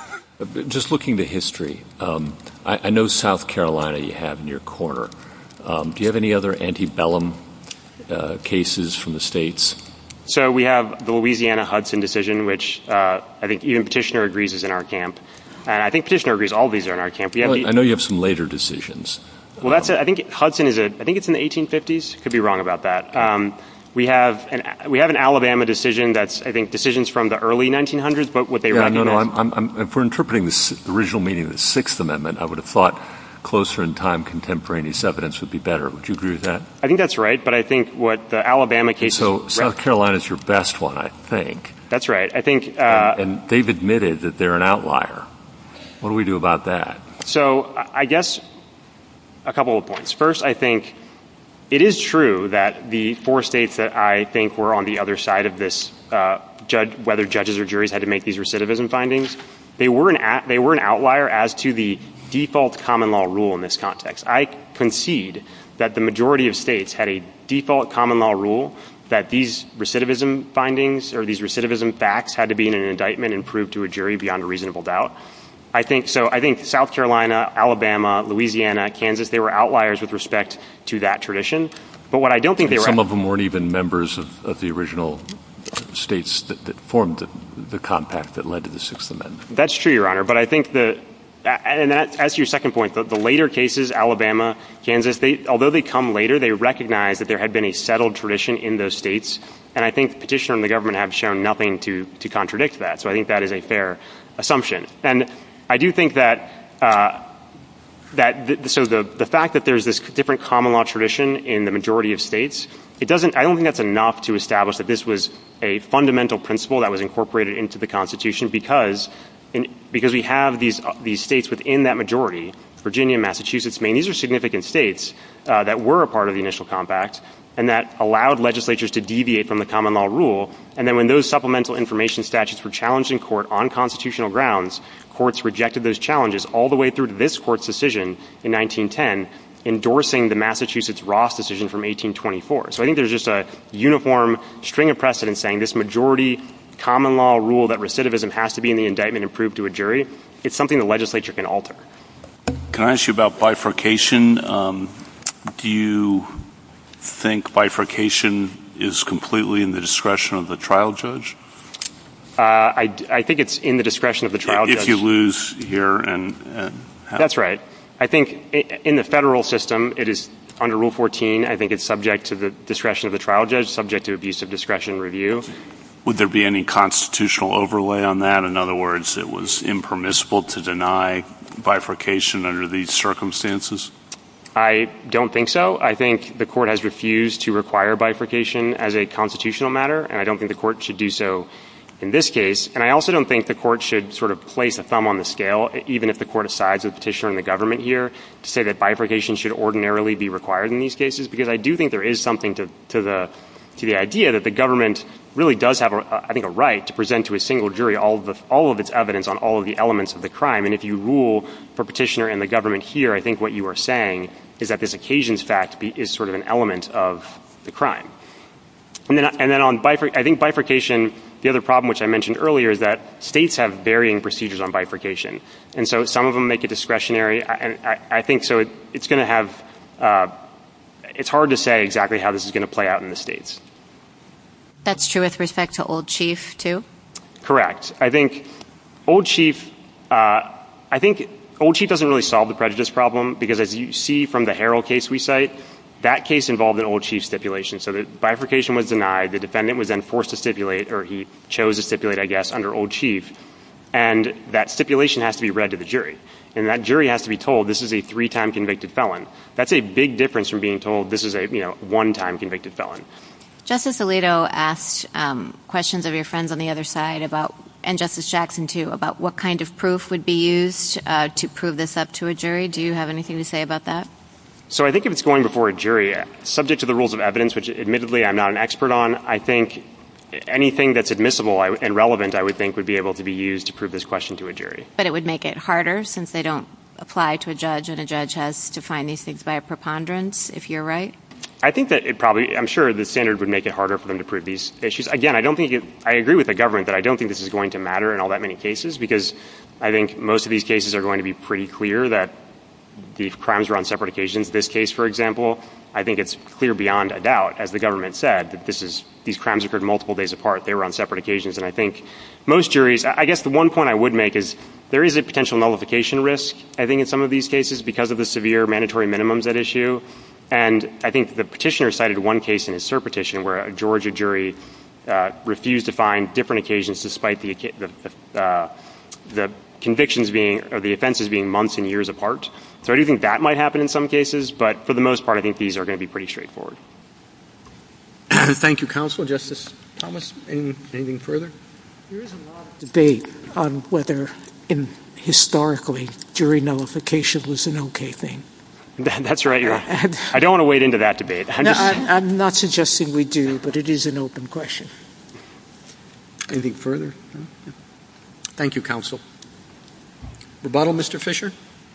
Just looking to history, um, I, I know South Carolina you have in your corner. Um, do you have any other antebellum uh, cases from the states? So we have the Louisiana Hudson decision, which uh, I think even Petitioner agrees is in our camp. And I think Petitioner agrees all of these are in our camp. We have well, the, I know you have some later decisions. Well, that's a, I think Hudson is a. I think it's in the eighteen fifties. Could be wrong about that. Um, we have an we have an Alabama decision that's I think decisions from the early nineteen hundreds, but what they yeah, recognize. no, no. I'm, I'm, if we're interpreting the original meaning of the Sixth Amendment, I would have thought closer in time contemporaneous evidence would be better. Would you agree with that? I think that's right, but I think what the Alabama case. So South Carolina is your best one, I think. That's right. I think, uh, and, and they've admitted that they're an outlier. What do we do about that? So I guess a couple of points. First, I think it is true that the four states that I think were on the other side of this, uh, judge, whether judges or juries had to make these recidivism findings, they were an a- they were an outlier as to the default common law rule in this context. I concede that the majority of states had a default common law rule that these recidivism findings or these recidivism facts had to be in an indictment and proved to a jury beyond a reasonable doubt. I think so. I think South Carolina, Alabama, Louisiana, Kansas, they were outliers with respect to that tradition. But what I don't think and they were. Some of them weren't even members of, of the original states that, that formed the, the compact that led to the Sixth Amendment. That's true, Your Honor. But I think the. And that, as to your second point, the, the later cases, Alabama, Kansas, they, although they come later, they recognize that there had been a settled tradition in those states. And I think the petitioner and the government have shown nothing to, to contradict that. So I think that is a fair assumption. And I do think that uh, that th- so the, the fact that there's this different common law tradition in the majority of states, it doesn't. I don't think that's enough to establish that this was a fundamental principle that was incorporated into the Constitution because. In, because we have these uh, these states within that majority, Virginia, Massachusetts, Maine, these are significant states uh, that were a part of the initial compact and that allowed legislatures to deviate from the common law rule. And then when those supplemental information statutes were challenged in court on constitutional grounds, courts rejected those challenges all the way through to this court's decision in nineteen ten, endorsing the Massachusetts Ross decision from eighteen twenty-four. So I think there's just a uniform string of precedents saying this majority common law rule that recidivism has to be in the indictment and proved to a jury, it's something the legislature can alter. Can I ask you about bifurcation? Um, do you think bifurcation is completely in the discretion of the trial judge? Uh, I, I think it's in the discretion of the trial if judge. If you lose here and, and how? That's right. I think in the federal system, it is under Rule fourteen. I think it's subject to the discretion of the trial judge, subject to abuse of discretion review. Would there be any constitutional overlay on that? In other words, it was impermissible to deny bifurcation under these circumstances? I don't think so. I think the court has refused to require bifurcation as a constitutional matter, and I don't think the court should do so in this case. And I also don't think the court should sort of place a thumb on the scale, even if the court sides with the petitioner and the government here, to say that bifurcation should ordinarily be required in these cases, because I do think there is something to, to the to the idea that the government really does have, a, I think, a right to present to a single jury all of the, all of its evidence on all of the elements of the crime. And if you rule for petitioner and the government here, I think what you are saying is that this occasions fact be, is sort of an element of the crime. And then, and then on bifurcation, I think bifurcation, the other problem which I mentioned earlier is that states have varying procedures on bifurcation. And so some of them make it discretionary. And I, I think so it, it's going to have, uh, it's hard to say exactly how this is going to play out in the states. That's true with respect to Old Chief, too? Correct. I think Old Chief, uh, I think Old Chief doesn't really solve the prejudice problem because as you see from the Harrell case we cite, that case involved an Old Chief stipulation. So the bifurcation was denied. The defendant was then forced to stipulate, or he chose to stipulate, I guess, under Old Chief. And that stipulation has to be read to the jury. And that jury has to be told this is a three-time convicted felon. That's a big difference from being told this is a, you know, one-time convicted felon. Justice Alito asked um, questions of your friends on the other side about, and Justice Jackson too, about what kind of proof would be used uh, to prove this up to a jury. Do you have anything to say about that? So I think if it's going before a jury, subject to the rules of evidence, which admittedly I'm not an expert on, I think anything that's admissible and relevant, I would think, would be able to be used to prove this question to a jury. But it would make it harder since they don't apply to a judge and a judge has to find these things by a preponderance, if you're right? I think that it probably, I'm sure the standard would make it harder for them to prove these issues. Again, I don't think it, I agree with the government that I don't think this is going to matter in all that many cases, because I think most of these cases are going to be pretty clear that the crimes were on separate occasions. This case, for example, I think it's clear beyond a doubt, as the government said, that this is, these crimes occurred multiple days apart. They were on separate occasions. And I think most juries, I guess the one point I would make is there is a potential nullification risk, I think, in some of these cases because of the severe mandatory minimums at issue. And I think the petitioner cited one case in his cert petition where a Georgia jury uh, refused to find different occasions despite the the, uh, the convictions being, or the offenses being months and years apart. So I do think that might happen in some cases, but for the most part, I think these are going to be pretty straightforward. Thank you, counsel. Justice Thomas, any, anything further? There is a lot of debate on whether, in historically, jury nullification was an okay thing. That's right, Your Honor. I don't want to wade into that debate. I'm, no, just... I'm, I'm not suggesting we do, but it is an open question. Anything further? No? Thank you, counsel. Rebuttal, Mister Fisher?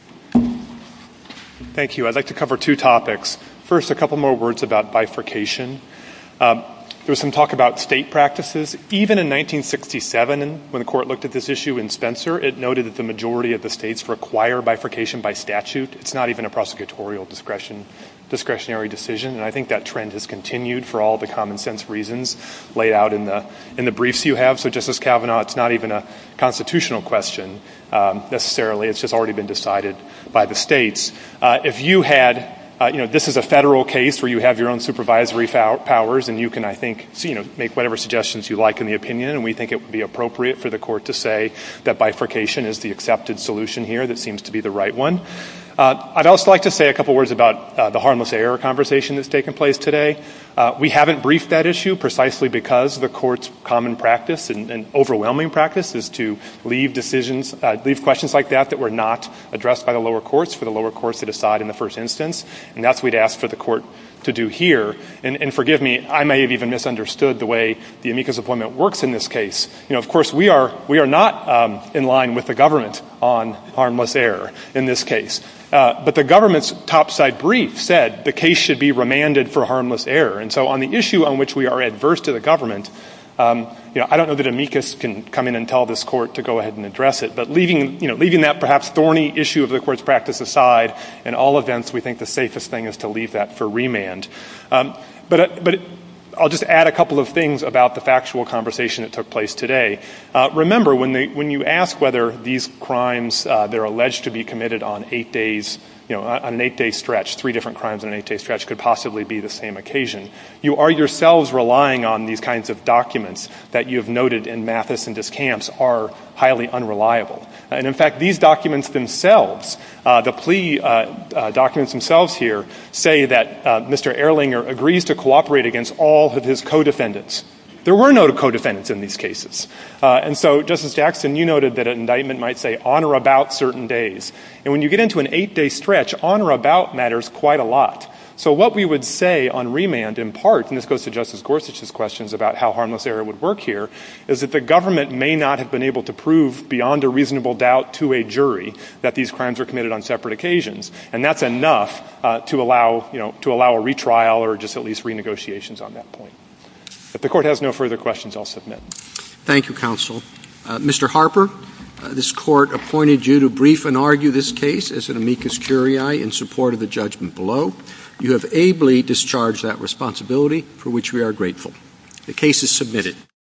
Thank you. I'd like to cover two topics. First, a couple more words about bifurcation. Um, there was some talk about state practices. Even in nineteen sixty-seven, when the court looked at this issue in Spencer, it noted that the majority of the states require bifurcation by statute. It's not even a prosecutorial discretion, discretionary decision, and I think that trend has continued for all the common sense reasons laid out in the in the briefs you have. So, Justice Kavanaugh, it's not even a constitutional question um, necessarily. It's just already been decided by the states. Uh, if you had Uh, you know, this is a federal case where you have your own supervisory fow- powers, and you can, I think, so, you know, make whatever suggestions you like in the opinion, and we think it would be appropriate for the court to say that bifurcation is the accepted solution here that seems to be the right one. Uh, I'd also like to say a couple words about uh, the harmless error conversation that's taken place today. Uh, we haven't briefed that issue precisely because the court's common practice and, and overwhelming practice is to leave decisions, uh, leave questions like that that were not addressed by the lower courts for the lower courts to decide in the first instance. And that's what we'd ask for the court to do here. And, and forgive me, I may have even misunderstood the way the amicus appointment works in this case. You know, of course, we are we are not um, in line with the government on harmless error in this case. Uh, but the government's topside brief said the case should be remanded for harmless error. And so on the issue on which we are adverse to the government, um, you know, I don't know that amicus can come in and tell this court to go ahead and address it. But leaving, you know, leaving that perhaps thorny issue of the court's practice aside, in all events, we think the safest thing is to leave that for remand. Um, but uh, but. It, I'll just add a couple of things about the factual conversation that took place today. Uh, remember, when, they, when you ask whether these crimes uh, that are alleged to be committed on eight days, you know, on an eight-day stretch, three different crimes on an eight-day stretch could possibly be the same occasion, you are yourselves relying on these kinds of documents that you have noted in Mathis and Discamps are highly unreliable. And in fact, these documents themselves, uh, the plea uh, uh, documents themselves here, say that uh, Mister Erlinger agrees to cooperate against all of his co-defendants. There were no co-defendants in these cases. Uh, and so, Justice Jackson, you noted that an indictment might say on or about certain days. And when you get into an eight-day stretch, on or about matters quite a lot. So what we would say on remand, in part, and this goes to Justice Gorsuch's questions about how harmless error would work here, is that the government may not have been able to prove beyond a reasonable doubt to a jury that these crimes were committed on separate occasions. And that's enough uh, to allow, you know, to allow a retrial or just at least renegotiations on that point. If the court has no further questions, I'll submit. Thank you, counsel. Uh, Mister Harper, uh, this court appointed you to brief and argue this case as an amicus curiae in support of the judgment below. You have ably discharged that responsibility, for which we are grateful. The case is submitted.